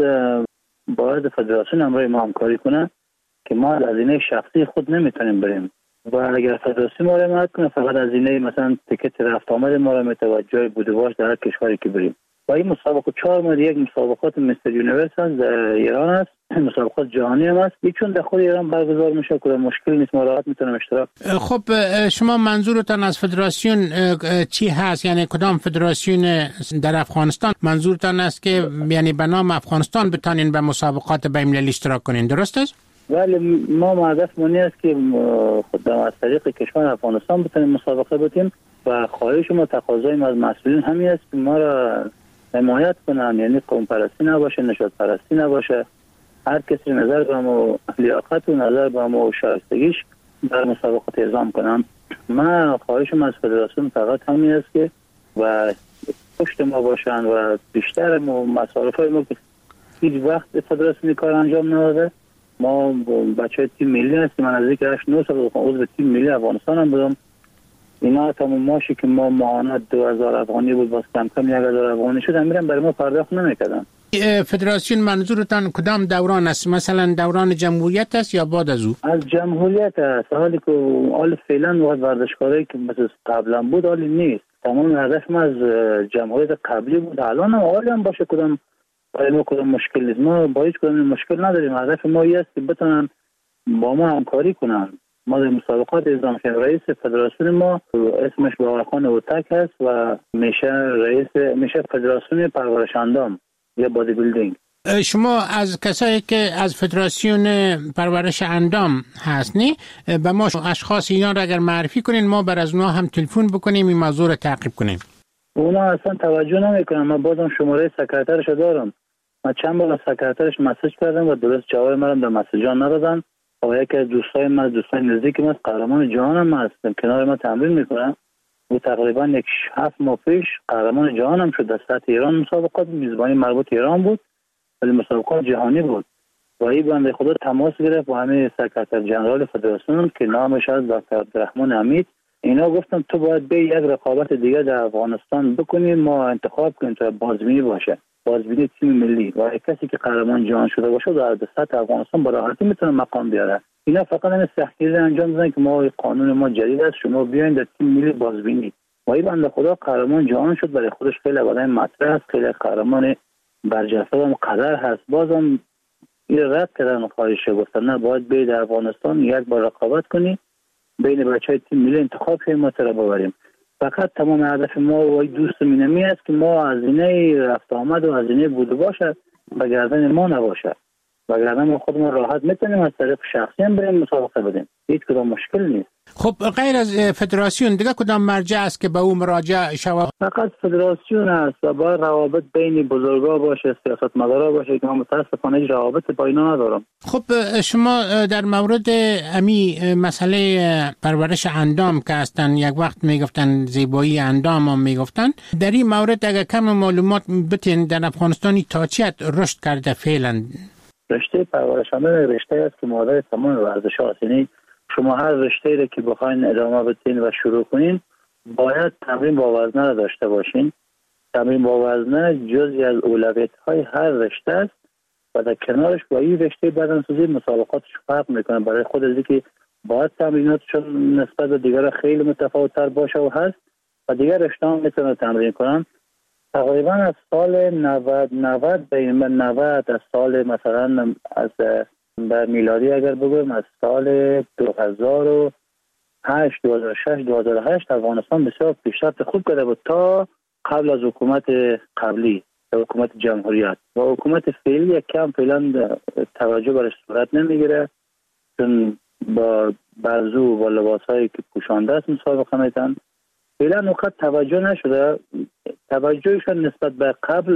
باید فدراسیون همراه ما همکاری کنه که ما از هزینه شخصی خود نمیتونیم بریم و اگر فدراسیون ما را حمایت کنه فقط از هزینه مثلا تیکت رفت آمد ما را میتونه جای بوده باش در هر کشوری که بریم. و این مسابقه چهار ماه یک مسابقات مستر یونیورس در ایران است، مسابقات جهانی هم است، چون در خود ایران برگزار میشه که مشکل نیست، ما راحت میتونیم اشتراک. خب شما منظورتان از فدراسیون چی هست؟ یعنی کدام فدراسیون در افغانستان منظورتان است که یعنی به نام افغانستان بتانین به مسابقات بین‌المللی اشتراک کنین، درست است؟ ولی ما هدف مونی است که خود از طریق کشور افغانستان بتونیم مسابقه بدیم و خواهش ما تقاضای ما از مسئولین همین است که ما را حمایت کنن، یعنی قوم پرستی نباشه، نژاد پرستی نباشه، هر کسی نظر به ما لیاقت و نظر به ما شایستگیش در مسابقات اعزام کنن. من خواهشم از فدراسیون فقط همین است که و پشت ما باشن و بیشتر مصارف ما که هیچ وقت فدراسیون کار انجام نداده. ما بچه تیم ملی هستیم، من از یک هشت نه سال عضو تیم ملی افغانستان هم بودم. اینا تمام ماشی که ما معاونت دو هزار افغانی بود باز کم کم یک هزار افغانی شد، میرم برای ما پرداخت نمیکردن. فدراسیون منظورتان کدام دوران است؟ مثلا دوران جمهوریت است یا بعد از او؟ از جمهوریت است. حالی که حال فعلا وقت ورزشکاری که مثل قبلا بود حالی نیست. تمام هدف ما از جمهوریت قبلی بود، الان هم حالی هم باشه کدام برای ما کدام مشکل نیست. ما با هیچ کدام مشکل نداریم. هدف ما این است که بتونن با ما همکاری کنن. ما در مسابقات اعزام شدیم. رئیس فدراسیون ما اسمش باقرخان اوتک هست و میشه رئیس میشه فدراسیون پرورش اندام یا بادی بیلدینگ. شما از کسایی که از فدراسیون پرورش اندام هستنی به ما اشخاص اینا را اگر معرفی کنین ما بر از اونها هم تلفن بکنیم این موضوع را تعقیب کنیم. اونا اصلا توجه نمیکنن. من بازم شماره سکرترش دارم. من چند بار از سکرترش مسیج کردم و درست جواب منم در مسیجان ندادن. و یکی از دوستای من دوستای نزدیک من قهرمان جهانم هستم، کنار ما تمرین میکنم و تقریبا یک هفت ماه پیش قهرمان جهانم شد. در سطح ایران مسابقات میزبانی مربوط ایران بود ولی مسابقات جهانی بود و این بنده خدا تماس گرفت با همه سکرتر جنرال فدراسیون که نامش از دکتر عبدالرحمن حمید. اینا گفتم تو باید به یک رقابت دیگه در افغانستان بکنیم، ما انتخاب کنیم تا بازبینی باشه، بازبینی تیم ملی و کسی که قهرمان جهان شده باشه در سطح افغانستان با راحتی میتونه مقام بیاره. اینا فقط این سختگیری انجام دادن که ما قانون ما جدید است، شما بیاین در تیم ملی بازبینی. و این بنده خدا قهرمان جهان شد، برای خودش خیلی آدم مطرح است، خیلی قهرمان برجسته هم قدر هست. بازم این رد کردن خواهش گفتن نه باید بیاید در افغانستان یک بار رقابت کنی بین بچهای تیم ملی انتخاب شیم ما تر ببریم. فقط تمام هدف ما و دوست مینمی است که ما هزینه رفت آمد و هزینه بوده باشه به گردن ما نباشه، و گردن ما خودمون راحت میتونیم از طریق شخصی هم بریم مسابقه بدیم، هیچ کدام مشکل نیست. خب غیر از فدراسیون دیگه کدام مرجع است که به او مراجعه شود؟ فقط فدراسیون است و باید روابط بین بزرگا باشه، سیاستمدارا باشه که من متاسفانه هیچ روابط با اینا ندارم. خب شما در مورد امی مسئله پرورش اندام که هستن یک وقت میگفتن زیبایی اندام هم میگفتن، در این مورد اگر کم معلومات بتین در افغانستانی تا چیت رشد کرده فعلا؟ رشته پرورش اندام رشته است که مادر تمام ورزش هاست. یعنی شما هر رشته را که بخواین ادامه بدین و شروع کنین باید تمرین با وزنه را داشته باشین. تمرین با وزنه جزئی از اولویت های هر رشته است و در کنارش با این رشته بدنسازی مسابقاتش فرق میکنه. برای خود از اینکه باید تمریناتشون نسبت به دیگر خیلی متفاوت تر باشه و هست و دیگر رشته هم میتونه تمرین کنن. تقریبا از سال نود نود به نود از سال مثلا از بر میلادی اگر بگویم از سال دو هزار و هشت دو هزار و شش دو هزار و هشت افغانستان بسیار پیشرفت خوب کرده بود تا قبل از حکومت قبلی، حکومت جمهوریت. و حکومت فعلی یک کم فعلا توجه برش صورت نمیگیره، چون با برزو و با لباس هایی که پوشانده است مسابقه میتن. فعلا نقطه توجه نشده. توجهشون نسبت به قبل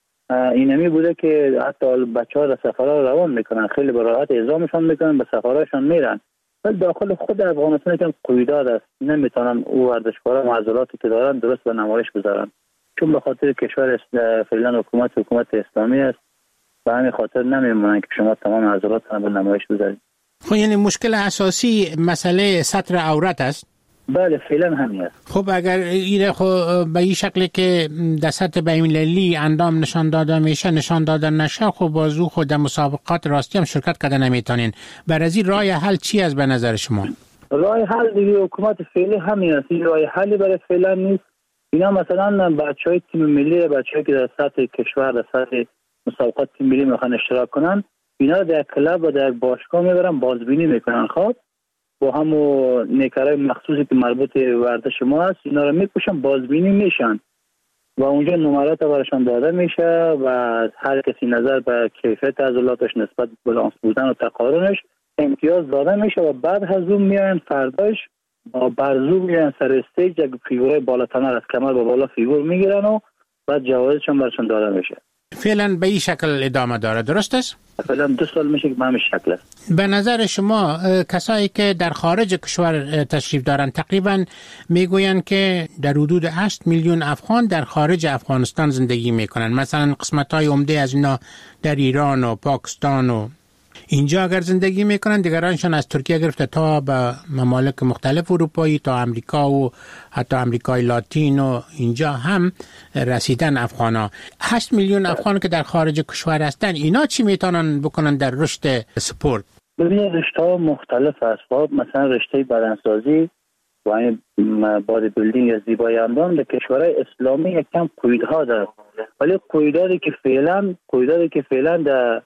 اینمی بوده که حتی بچه ها در سفرها روان میکنن، خیلی به راحت اعزامشان میکنن، به سفرهاشان میرن. ولی داخل خود افغانستان که قیودات است، نمیتونن او ورزشکارا معضلاتی که دارن درست به نمایش بذارن، چون به خاطر کشور فعلا حکومت حکومت اسلامی است و همین خاطر نمیمونن که شما تمام معضلاتتون به نمایش بذارید. خب یعنی مشکل اساسی مسئله ستر عورت است؟ بله فعلا همین است. خب اگر این خب به این شکلی که در سطح بین‌المللی اندام نشان داده میشه نشان داده نشه، خب بازو خود در مسابقات راستی هم شرکت کرده نمیتونین. بر از این راه حل چی است به نظر شما؟ راه حل دیگه حکومت فعلی همین است. این راه حلی برای فعلا نیست. اینا مثلا بچهای تیم ملی، بچه‌ای که در سطح کشور در سطح مسابقات تیم ملی میخوان اشتراک کنن، اینا در کلاب و در باشگاه میبرن بازبینی میکنن. خب با همو نیکرای مخصوصی که مربوط ورزش ما هست اینا رو میپوشن، بازبینی میشن و اونجا نمرات براشون داده میشه و هر کسی نظر به کیفیت عضلاتش نسبت به بالانس بودن و تقارنش امتیاز داده میشه و بعد از اون میان فرداش با برزو میان سر استیج یک فیگور بالاتنر از کمر به بالا فیگور میگیرن و بعد جوایزشون براشون داده میشه. فعلا به این شکل ادامه داره، درست است؟ فعلا دو سال میشه که به همین شکل است. به نظر شما کسایی که در خارج کشور تشریف دارن تقریبا میگویند که در حدود هشت میلیون افغان در خارج افغانستان زندگی میکنن، مثلا قسمت‌های عمده از اینا در ایران و پاکستان و اینجا اگر زندگی میکنن، دیگرانشان از ترکیه گرفته تا به ممالک مختلف اروپایی تا امریکا و حتی امریکای لاتین و اینجا هم رسیدن افغانا. هشت میلیون افغان که در خارج کشور هستن، اینا چی میتونن بکنن در رشد سپورت؟ ببینید رشته مختلف است. مثلا رشته بدنسازی و این بادی بیلدینگ یا زیبایی اندام در کشورهای اسلامی یک کم قیودها داره، ولی قیوداتی که فعلا قیوداتی که فعلا در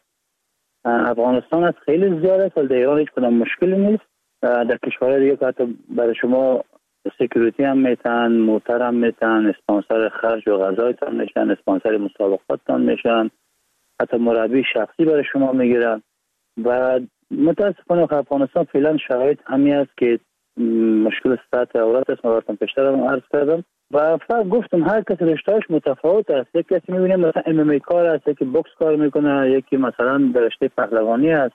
افغانستان است خیلی زیاده است. در ایران هیچ کدام مشکلی نیست. در کشورهای دیگه که حتی برای شما سکیوریتی هم میتن، موتر هم میتن، اسپانسر خرج و غذایتان میشن، اسپانسر مسابقاتتان میشن، حتی مربی شخصی برای شما میگیرن. و متاسفانه افغانستان فعلا شرایط همین است که مشکل سطح عورت است. من براتون پیشتر هم عرض کردم و فقط گفتم هر کسی رشته‌اش متفاوت است. یک کسی می‌بینه مثلا ام ام ای کار است، یکی بوکس کار میکنه، یکی مثلا در رشته پهلوانی است.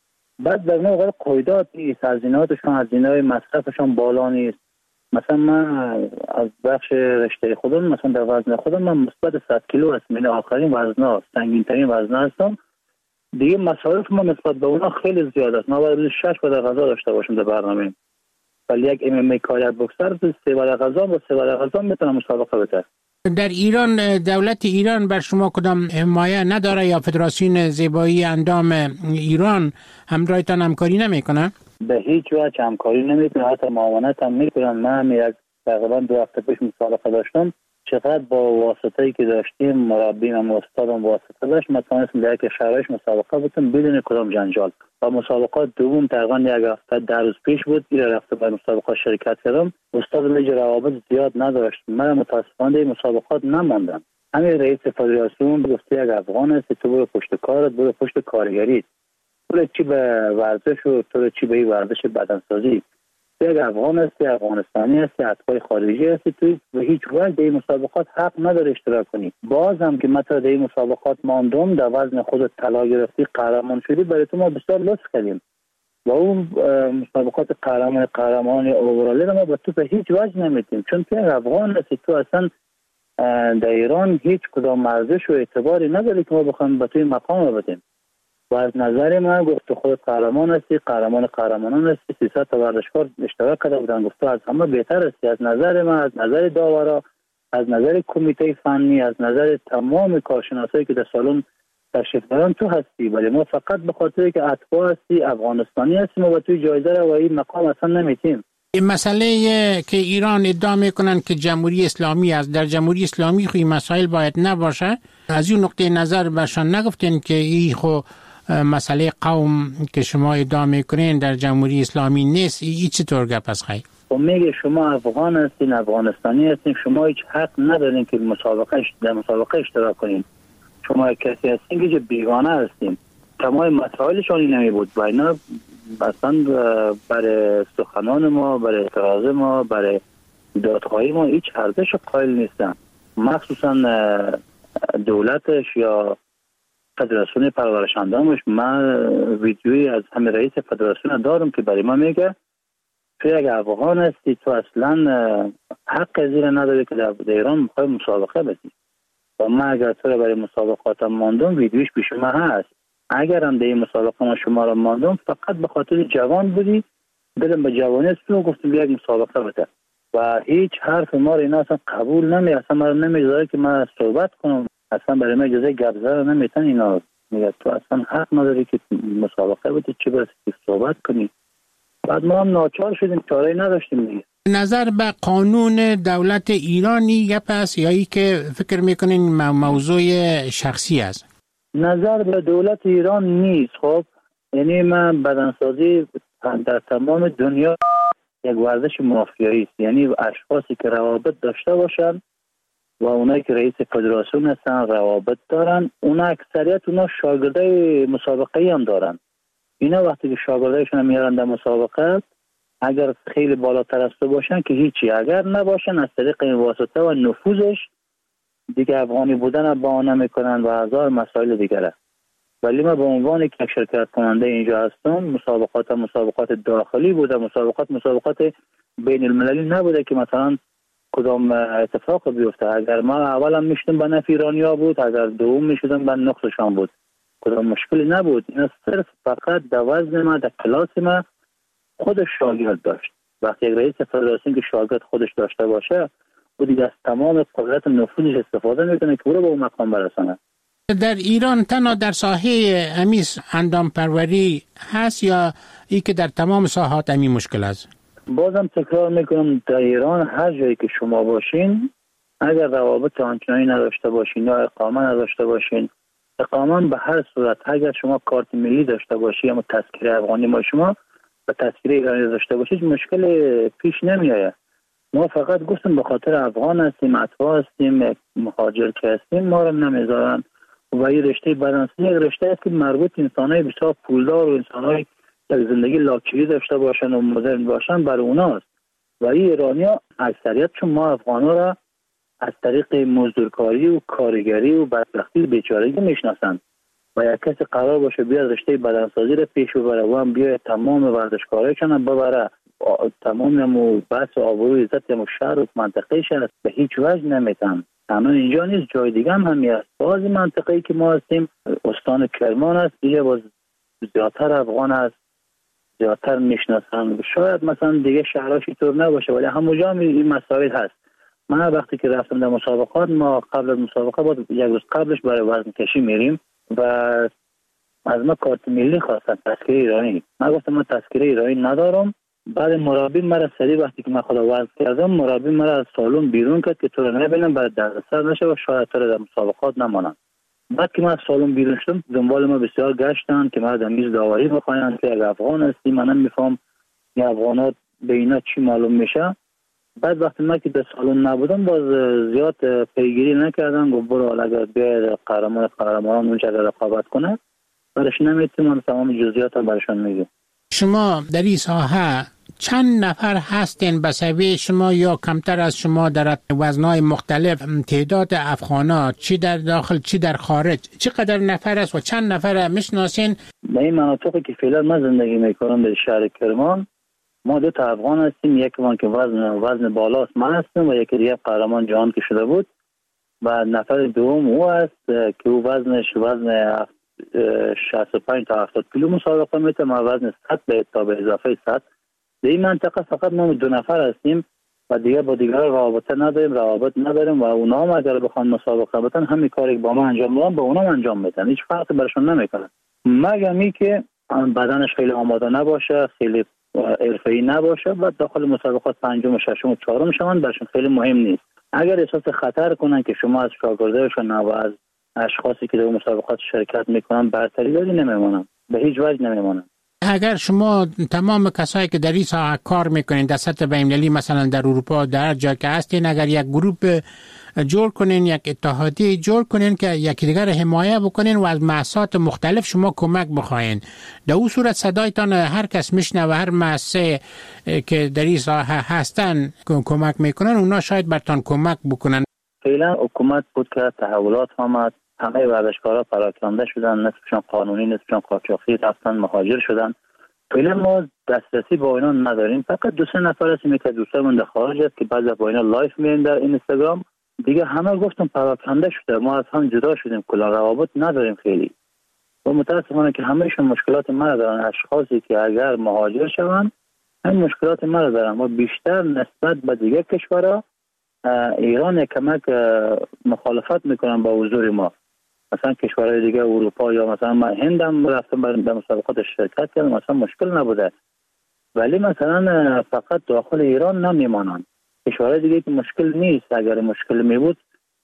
بعد در نوع قیودات نیست، هزینه‌هاشون هزینه‌های مصرفشون بالا نیست. مثلا من از بخش رشته خودم مثلا در وزن خودم من مثبت صد کیلو هستم، یعنی آخرین وزن‌ها، سنگین‌ترین وزن‌ها هستم. دیگه مصارف ما نسبت به اونها خیلی زیاد است. ما باید شش بار غذا داشته باشیم در برنامه. ولی یک ام ام ای کار بوکسر سه بار غذا با سه بار غذا میتونه مسابقه بده. در ایران دولت ایران بر شما کدام حمایه نداره یا فدراسیون زیبایی اندام ایران همراهتان همکاری نمیکنه؟ به هیچ وجه همکاری نمیکنه، حتی معاونت هم میکنن. من یک تقریبا دو هفته پیش مسابقه داشتم، چقدر با واسطه‌ای که داشتیم، مربیم و استادم واسطه داشت، من تونستم در یک شهرش مسابقه بودم بدون کدام جنجال. و مسابقات دوم تقریبا یک هفته در روز پیش بود، ایره رفته به مسابقات شرکت کردم. استاد میگه روابط زیاد نداشت، من متاسفانه این مسابقات نماندم. همین رئیس فدراسیون گفت یک افغان است، تو برو پشت کارت، برو پشت کارگری، تو چی به ورزش و تو چی به ورزش بدنسازی. یک افغان هستی، افغانستانی هستی، اتباع خارجی هستی، تو به هیچ وجه در این مسابقات حق نداری اشتراک کنی. باز هم که مثلا در این مسابقات ماندم، در وزن خودت طلا گرفتی، قهرمان شدی، برای تو ما بسیار لطف کردیم. و اون مسابقات قهرمان قهرمان اورالی رو ما به تو به هیچ وجه نمیدیم، چون تو یک افغان هستی، تو اصلا در ایران هیچ کدام ارزش و اعتباری نداری که ما بخوایم به توی مقام بدیم. و از نظر من گفت خود قهرمان هستی، قهرمان قهرمانان هستی، سیصد تا ورزشکار اشتراک کرده بودن، گفت از همه بهتر هستی. از نظر من، از نظر داورا، از نظر کمیته فنی، از نظر تمام کارشناسایی که در سالن تشریف دارن، تو هستی. ولی ما فقط به خاطر که اتباع هستی، افغانستانی هستیم و توی جایزه رو و این مقام اصلا نمیتیم. این مسئله که ایران ادعا میکنن که جمهوری اسلامی است، در جمهوری اسلامی خو این مسائل باید نباشه. از این نقطه نظر برشان نگفتین که این خو مسئله قوم که شما ادعا میکنین در جمهوری اسلامی نیست؟ این چطور گپ است خیلی؟ خب میگه شما افغان هستین، افغانستانی هستین، شما هیچ حق ندارین که مسابقه در مسابقه اشتراک کنین. شما کسی هستین که بیگانه هستین. تمام مسائلشون این نمی بود. و اینا اصلا برای سخنان ما، برای اعتراض ما، برای دادخواهی ما هیچ ارزش قائل نیستن. مخصوصا دولتش یا فدراسیون پرورشندامش. من ویدیویی از همه رئیس فدراسیون دارم که برای ما میگه تو یک افغان هستی، تو اصلا حق زیر نداری که در ایران میخوای مسابقه بدی. و من اگر تو برای مسابقاتم ماندم، ویدیوش پیش ما هست. اگر هم در این مسابقه ما شما را ماندم، فقط به خاطر جوان بودی، دلم به جوانی تو گفتم یک مسابقه بده. و هیچ حرف ما را اینا اصلا قبول نمی، اصلا ما نمیذاره که من صحبت کنم، اصلا برای من اجازه گپ زدن نمیتن. اینا میگه تو اصلا حق نداری که مسابقه بدی، چه برسه که صحبت کنی. بعد ما هم ناچار شدیم، چاره‌ای نداشتیم دیگه. نظر به قانون دولت ایرانی گپ است یا ای که فکر میکنین موضوع شخصی است؟ نظر به دولت ایران نیست. خب یعنی من بدنسازی در تمام دنیا یک ورزش مافیایی است. یعنی اشخاصی که روابط داشته باشن و اونایی که رئیس فدراسیون هستن روابط دارن، اونا اکثریت اونا شاگردای مسابقه هم دارن. اینا وقتی که شاگردایشون میارن در مسابقه، اگر خیلی بالاتر از تو باشن که هیچی، اگر نباشن از طریق واسطه و نفوذش دیگه افغانی بودن با آن نمیکنن و هزار مسائل دیگره. ولی من به عنوان یک شرکت کننده اینجا هستم، مسابقات مسابقات داخلی بوده، مسابقات مسابقات بین المللی نبوده که مثلا کدام اتفاق بیفته. اگر ما اولا میشدم به نفع ایرانیا بود، اگر دوم میشدم به نقصشان بود، کدام مشکلی نبود. اینا صرف فقط در وزن ما، در کلاس ما خودش شاگرد داشت. وقتی یک رئیس فدراسیون که شاگرد خودش داشته باشه، او دیگه از تمام قدرت نفوذش استفاده میکنه که برو به اون مقام برسانه. در ایران تنها در ساحه امیس اندام پروری هست یا ای که در تمام ساحات امی مشکل است؟ بازم تکرار میکنم، در ایران هر جایی که شما باشین، اگر روابط آنچنانی نداشته باشین یا اقامه نداشته باشین، اقامه به هر صورت، اگر شما کارت ملی داشته باشی یا تذکره افغانی ما شما و تذکره ایرانی داشته باشید، مشکل پیش نمیآید. ما فقط گفتیم به خاطر افغان هستیم، اتباع هستیم، مهاجر که هستیم، ما رو نمیذارن. و این رشته بدنسازی یک رشته است که مربوط انسانای بسیار پولدار و انسانای یک زندگی لاکچری داشته باشن و مدرن باشن برای اوناست. و این ایرانیا اکثریتشون ما افغانا را از طریق مزدورکاری و کارگری و بدبختی و بیچارگی میشناسن. و یک کسی قرار باشه بیاد رشته بدنسازی را پیش ببره و هم بیاد تمام ورزشکارایشون هم ببره، تمام هم بحث آبرو عزت هم شهر و منطقه شهر به هیچ وجه نمیتن. تنها اینجا نیست، جای دیگه هم همی هست. بعضی منطقه‌ای که ما هستیم، استان کرمان است، دیگه باز زیادتر افغان است، زیادتر میشناسن. شاید مثلا دیگه شهرهاش اینطور نباشه، ولی همونجا هم این مسائل هست. من وقتی که رفتم در مسابقات، ما قبل از مسابقه بود یک روز قبلش برای وزن کشی میریم و از ما کارت ملی خواستن، تذکره ایرانی. من گفتم من تذکره ایرانی ندارم. بعد مربی مرا سری وقتی که من خدا وزن کردم، مربی مرا از سالن بیرون کرد که تو رو نبینم، برای دردسر نشه و شاید تو رو در مسابقات نمانم. بعد که من از سالن بیرون شدم، دنبال ما بسیار گشتن که ما در میز داوری بخواین که یک افغان هستی. من نمیفهم این افغانات به اینا چی معلوم میشه. بعد وقتی من که در سالن نبودم، باز زیاد پیگیری نکردن. گفت برو اگر بیاید قهرمان قهرمانان اونجا رقابت کنه، برش نمیتونم تمام جزئیات رو برشان میگم. شما در این ساحه چند نفر هستین به سوی شما یا کمتر از شما در وزنهای مختلف؟ تعداد افغانات چی در داخل چی در خارج چقدر نفر است و چند نفر میشناسین؟ در این مناطقی که فعلا من زندگی میکنم در شهر کرمان، ما دو تا افغان هستیم. یکی من که وزن وزن بالاست من هستم و یکی دیگه قهرمان جهان که شده بود و نفر دوم او است که او وزنش وزن شصت و پنج تا هفتاد کیلو مسابقه میته. ما وزن صد تا به اضافه صد. در این منطقه فقط ما دو نفر هستیم و دیگه با دیگر رابطه نداریم، روابط نداریم و اونا هم اگر بخوان مسابقه بتن همین کاری که با ما انجام میدن با اونا انجام میدن، هیچ فرقی برشون نمیکنه. مگر می که بدنش خیلی آماده نباشه، خیلی حرفه‌ای نباشه و داخل مسابقات پنجم و ششم و چهارم شوند، برشون خیلی مهم نیست. اگر احساس خطر کنن که شما از شاگرداشون و از اشخاصی که در مسابقات شرکت میکنن برتری داری، نمیمونن، به هیچ وجه نمیمونن. اگر شما تمام کسایی که در این ساحه کار میکنین در سطح بین‌المللی، مثلا در اروپا در جا که هستین، اگر یک گروپ جور کنین، یک اتحادیه جور کنین که یکی دیگر حمایت بکنین و از مؤسسات مختلف شما کمک بخواین، در اون صورت صدایتان هر کس میشنوه، هر مؤسسه که در این ساحه هستن کمک میکنن، اونا شاید برتان کمک بکنن. فعلا حکومت بود که تحولات آمد، همه ورزشکارا پراکنده شدن، نصفشون قانونی نصفشون قاچاقی رفتن مهاجر شدن. فعلا ما دسترسی با اینا نداریم. فقط دو سه نفر هستیم که دوستامون در خارج است که بعضی با اینا لایف میرن در اینستاگرام. دیگه همه گفتم پراکنده شده، ما از هم جدا شدیم، کلا روابط نداریم خیلی. و متاسفانه که همهشون مشکلات ما دارن. اشخاصی که اگر مهاجر شوند هم مشکلات ما دارن و بیشتر نسبت به دیگه کشورها ایران کمک مخالفت میکنن با حضور ما. مثلا کشورهای دیگه اروپا یا مثلا من هندم رفتم در مسابقات شرکت کردم، مثلا مشکل نبوده، ولی مثلا فقط داخل ایران نمیمانند. کشورهای دیگه که مشکل نیست، اگر مشکل می بود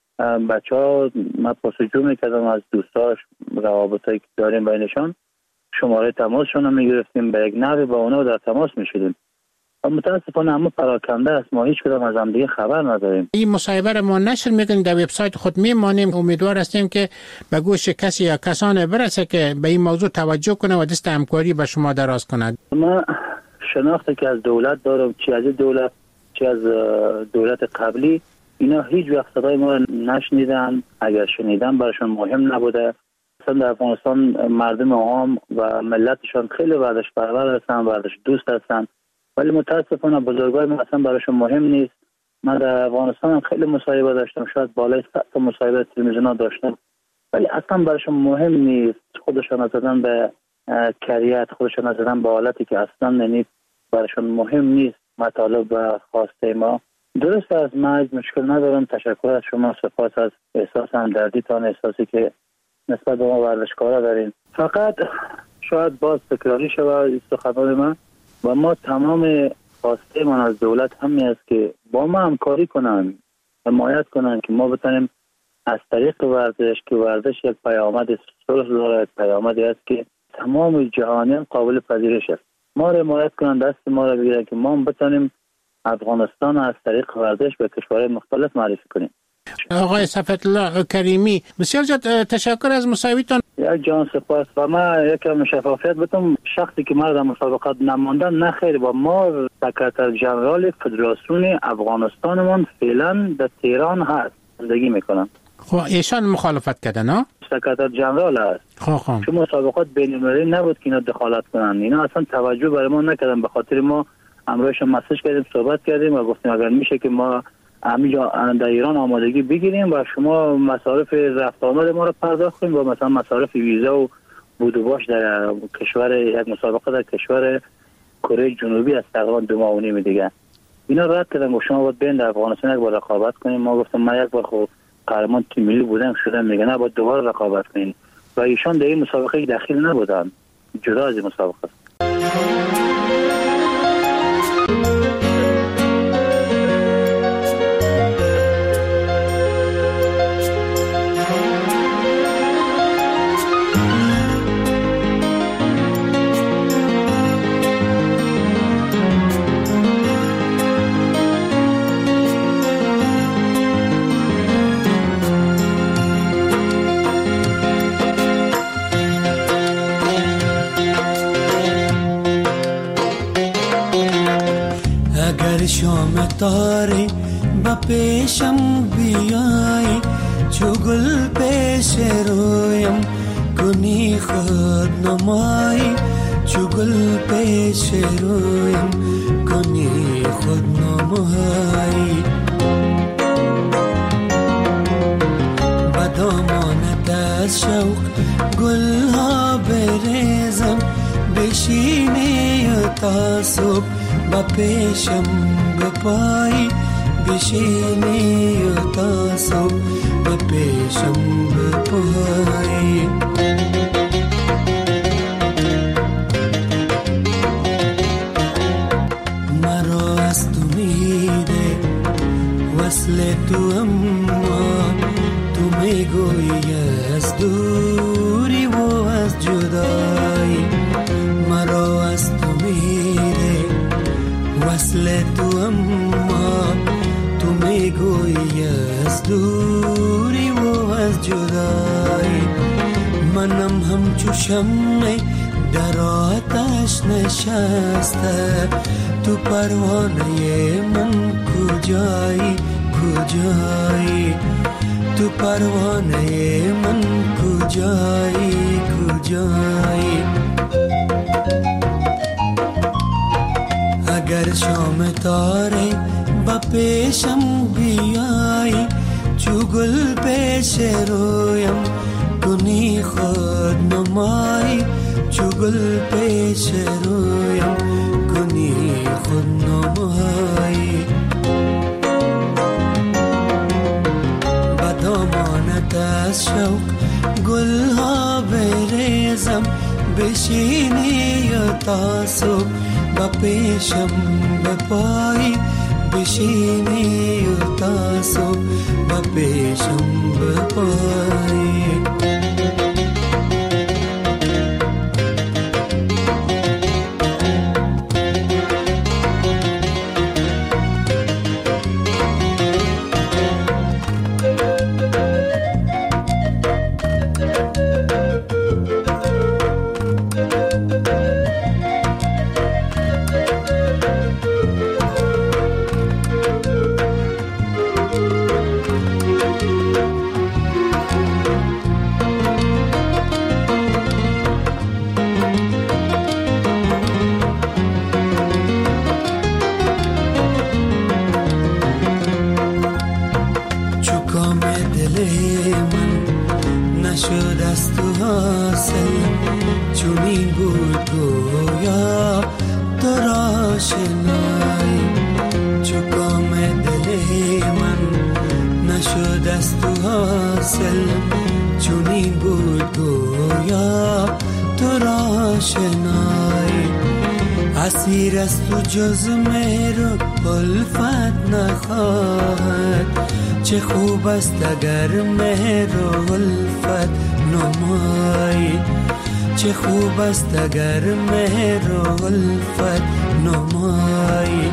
بچه ها من پرسجو میکردم از دوستاش، روابطایی که داریم بینشان، شماره تماسشون رو میگرفتیم، به یک نحوی با اونا در تماس میشدیم. متاسفانه همه پراکنده است، ما هیچ کدام از هم دیگه خبر نداریم. این مصاحبه را ما نشر میکنیم، در وبسایت خود میمانیم. امیدوار هستیم که به گوش کسی یا کسان برسه که به این موضوع توجه کنه و دست همکاری به شما دراز کند. ما شناخته که از دولت دارم، چی از دولت چی از دولت قبلی، اینا هیچ وقت صدای ما نشنیدن. اگر شنیدن براشون مهم نبوده. اصلا در افغانستان مردم عام و ملتشان خیلی ورزش پرور هستن، ورزش دوست هستن، ولی متاسفانه بزرگای ما اصلا براشون مهم نیست. من در افغانستان خیلی مصاحبه داشتم، شاید بالای صد تا مصاحبه تلویزیونا داشتم، ولی اصلا براشون مهم نیست. خودشون نزدن به کریت، خودشون نزدن به حالتی که اصلا ننید براشون مهم نیست مطالب و خواسته ما. درست از من مشکل ندارم. تشکر از شما، سپاس از احساس همدردیتان، احساسی که نسبت به ما ورزشکارا دارین. فقط شاید باز تکراری شود سخنان من و ما تمام خواسته من از دولت همین است که با ما همکاری کنن، حمایت کنن که ما بتونیم از طریق ورزش، که ورزش یک پیامد صلح داره، پیامدی است که تمام جهانیان قابل پذیرش است. ما را حمایت کنن، دست ما را بگیرن که ما بتونیم افغانستان از طریق ورزش به کشورهای مختلف معرفی کنیم. آقای صفوت‌الله کریمی، بسیار زیاد تشکر از مصاحبهتان. یک جان سپاس. و من یکم شفافیت بدم، شخصی که ما در مسابقات نماندن نه خیر، با ما سکرتر ژنرال فدراسیون افغانستانمون فعلا در تهران هست، زندگی میکنن. خب ایشان مخالفت کردن ها؟ سکرتر ژنرال هست. خب خب چون مسابقات بین‌المللی نبود که اینا دخالت کنن، اینا اصلا توجه برای ما نکردن. به خاطر ما امروزش مسیج کردیم، صحبت کردیم و گفتیم اگر میشه که ما همینجا در ایران آمادگی بگیریم و شما مصارف رفت آمد ما رو پرداخت کنیم و مثلا مصارف ویزا و بود و باش در کشور، یک مسابقه در کشور کره جنوبی از تقریبا دو ماه و نیم دیگه. اینا رد کردن گفت شما باید بین در افغانستان یک بار رقابت کنیم. ما گفتم من یک بار خب قهرمان تیم ملی بودم شدم، میگه نه باید دوباره رقابت کنیم و ایشان در این مسابقه داخل نبودن، جدا از این مسابقه. شام تاری با پیشم بیایی، چو گل پیش رویم کنی خود نمایی، چو گل پیش رویم کنی خود نمایی. با دامانت از شوق گل ها بریزم، بشینی تا صبح با پیشم بپایی، بشینی تا صبح با پیشم بپایی. مرا از تو میده وصل تو، اما تو میگویی از دوری و از جدایی. مرا از تو میده وصل تو، اما تو میگویی از دوری و از جدایی. منم همچو شمع در آتش نشسته، تو پروانه من کجایی کجایی، تو پروانه من کجایی کجایی. اگر شام تاره با پیشم بیایی، چو گل پیش رویم کنی خود نمایی، چو گل پیش رویم کنی خود نمایی. با دامانت از شوق گل ها بریزم، بشینی تا صبح با پیشم بپایی، بشینی تا صبح با پیشم بپایی. اسیر است تو جز مهر الفت نخواهد، چه خوب است اگر مهر الفت نمایی، چه خوب است اگر مهر الفت نمایی.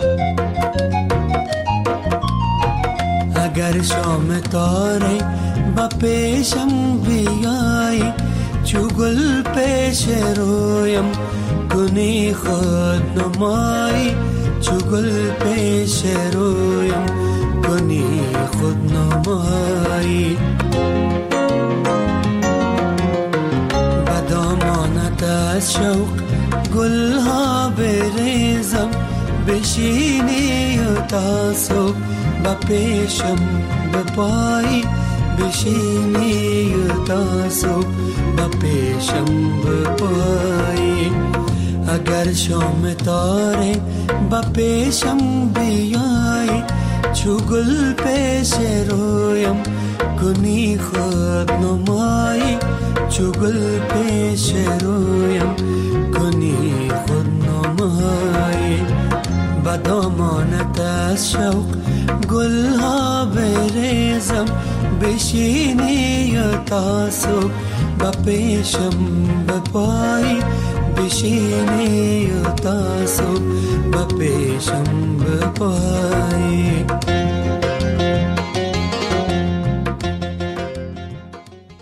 اگر شام تاره با پیشم بیایی، چو گل پیش رویم کنی خود نمایی، چو گل پیش رویم کنی خود نمایی. با دامانت از شوق گل ها بریزم، بشینی تا صبح با پیشم بپایی، بشینی تا صبح با پیشم بپایی. اگر شام تاره با پیشم بیای چو گل پیش رویم کنی خود نمایی چو گل پیش رویم کنی خود نمایی با دامانت از شوق گل ها بریزم بشینی تا صبح با پیشم بپایی بشینی تا صبح با پیشم بپایی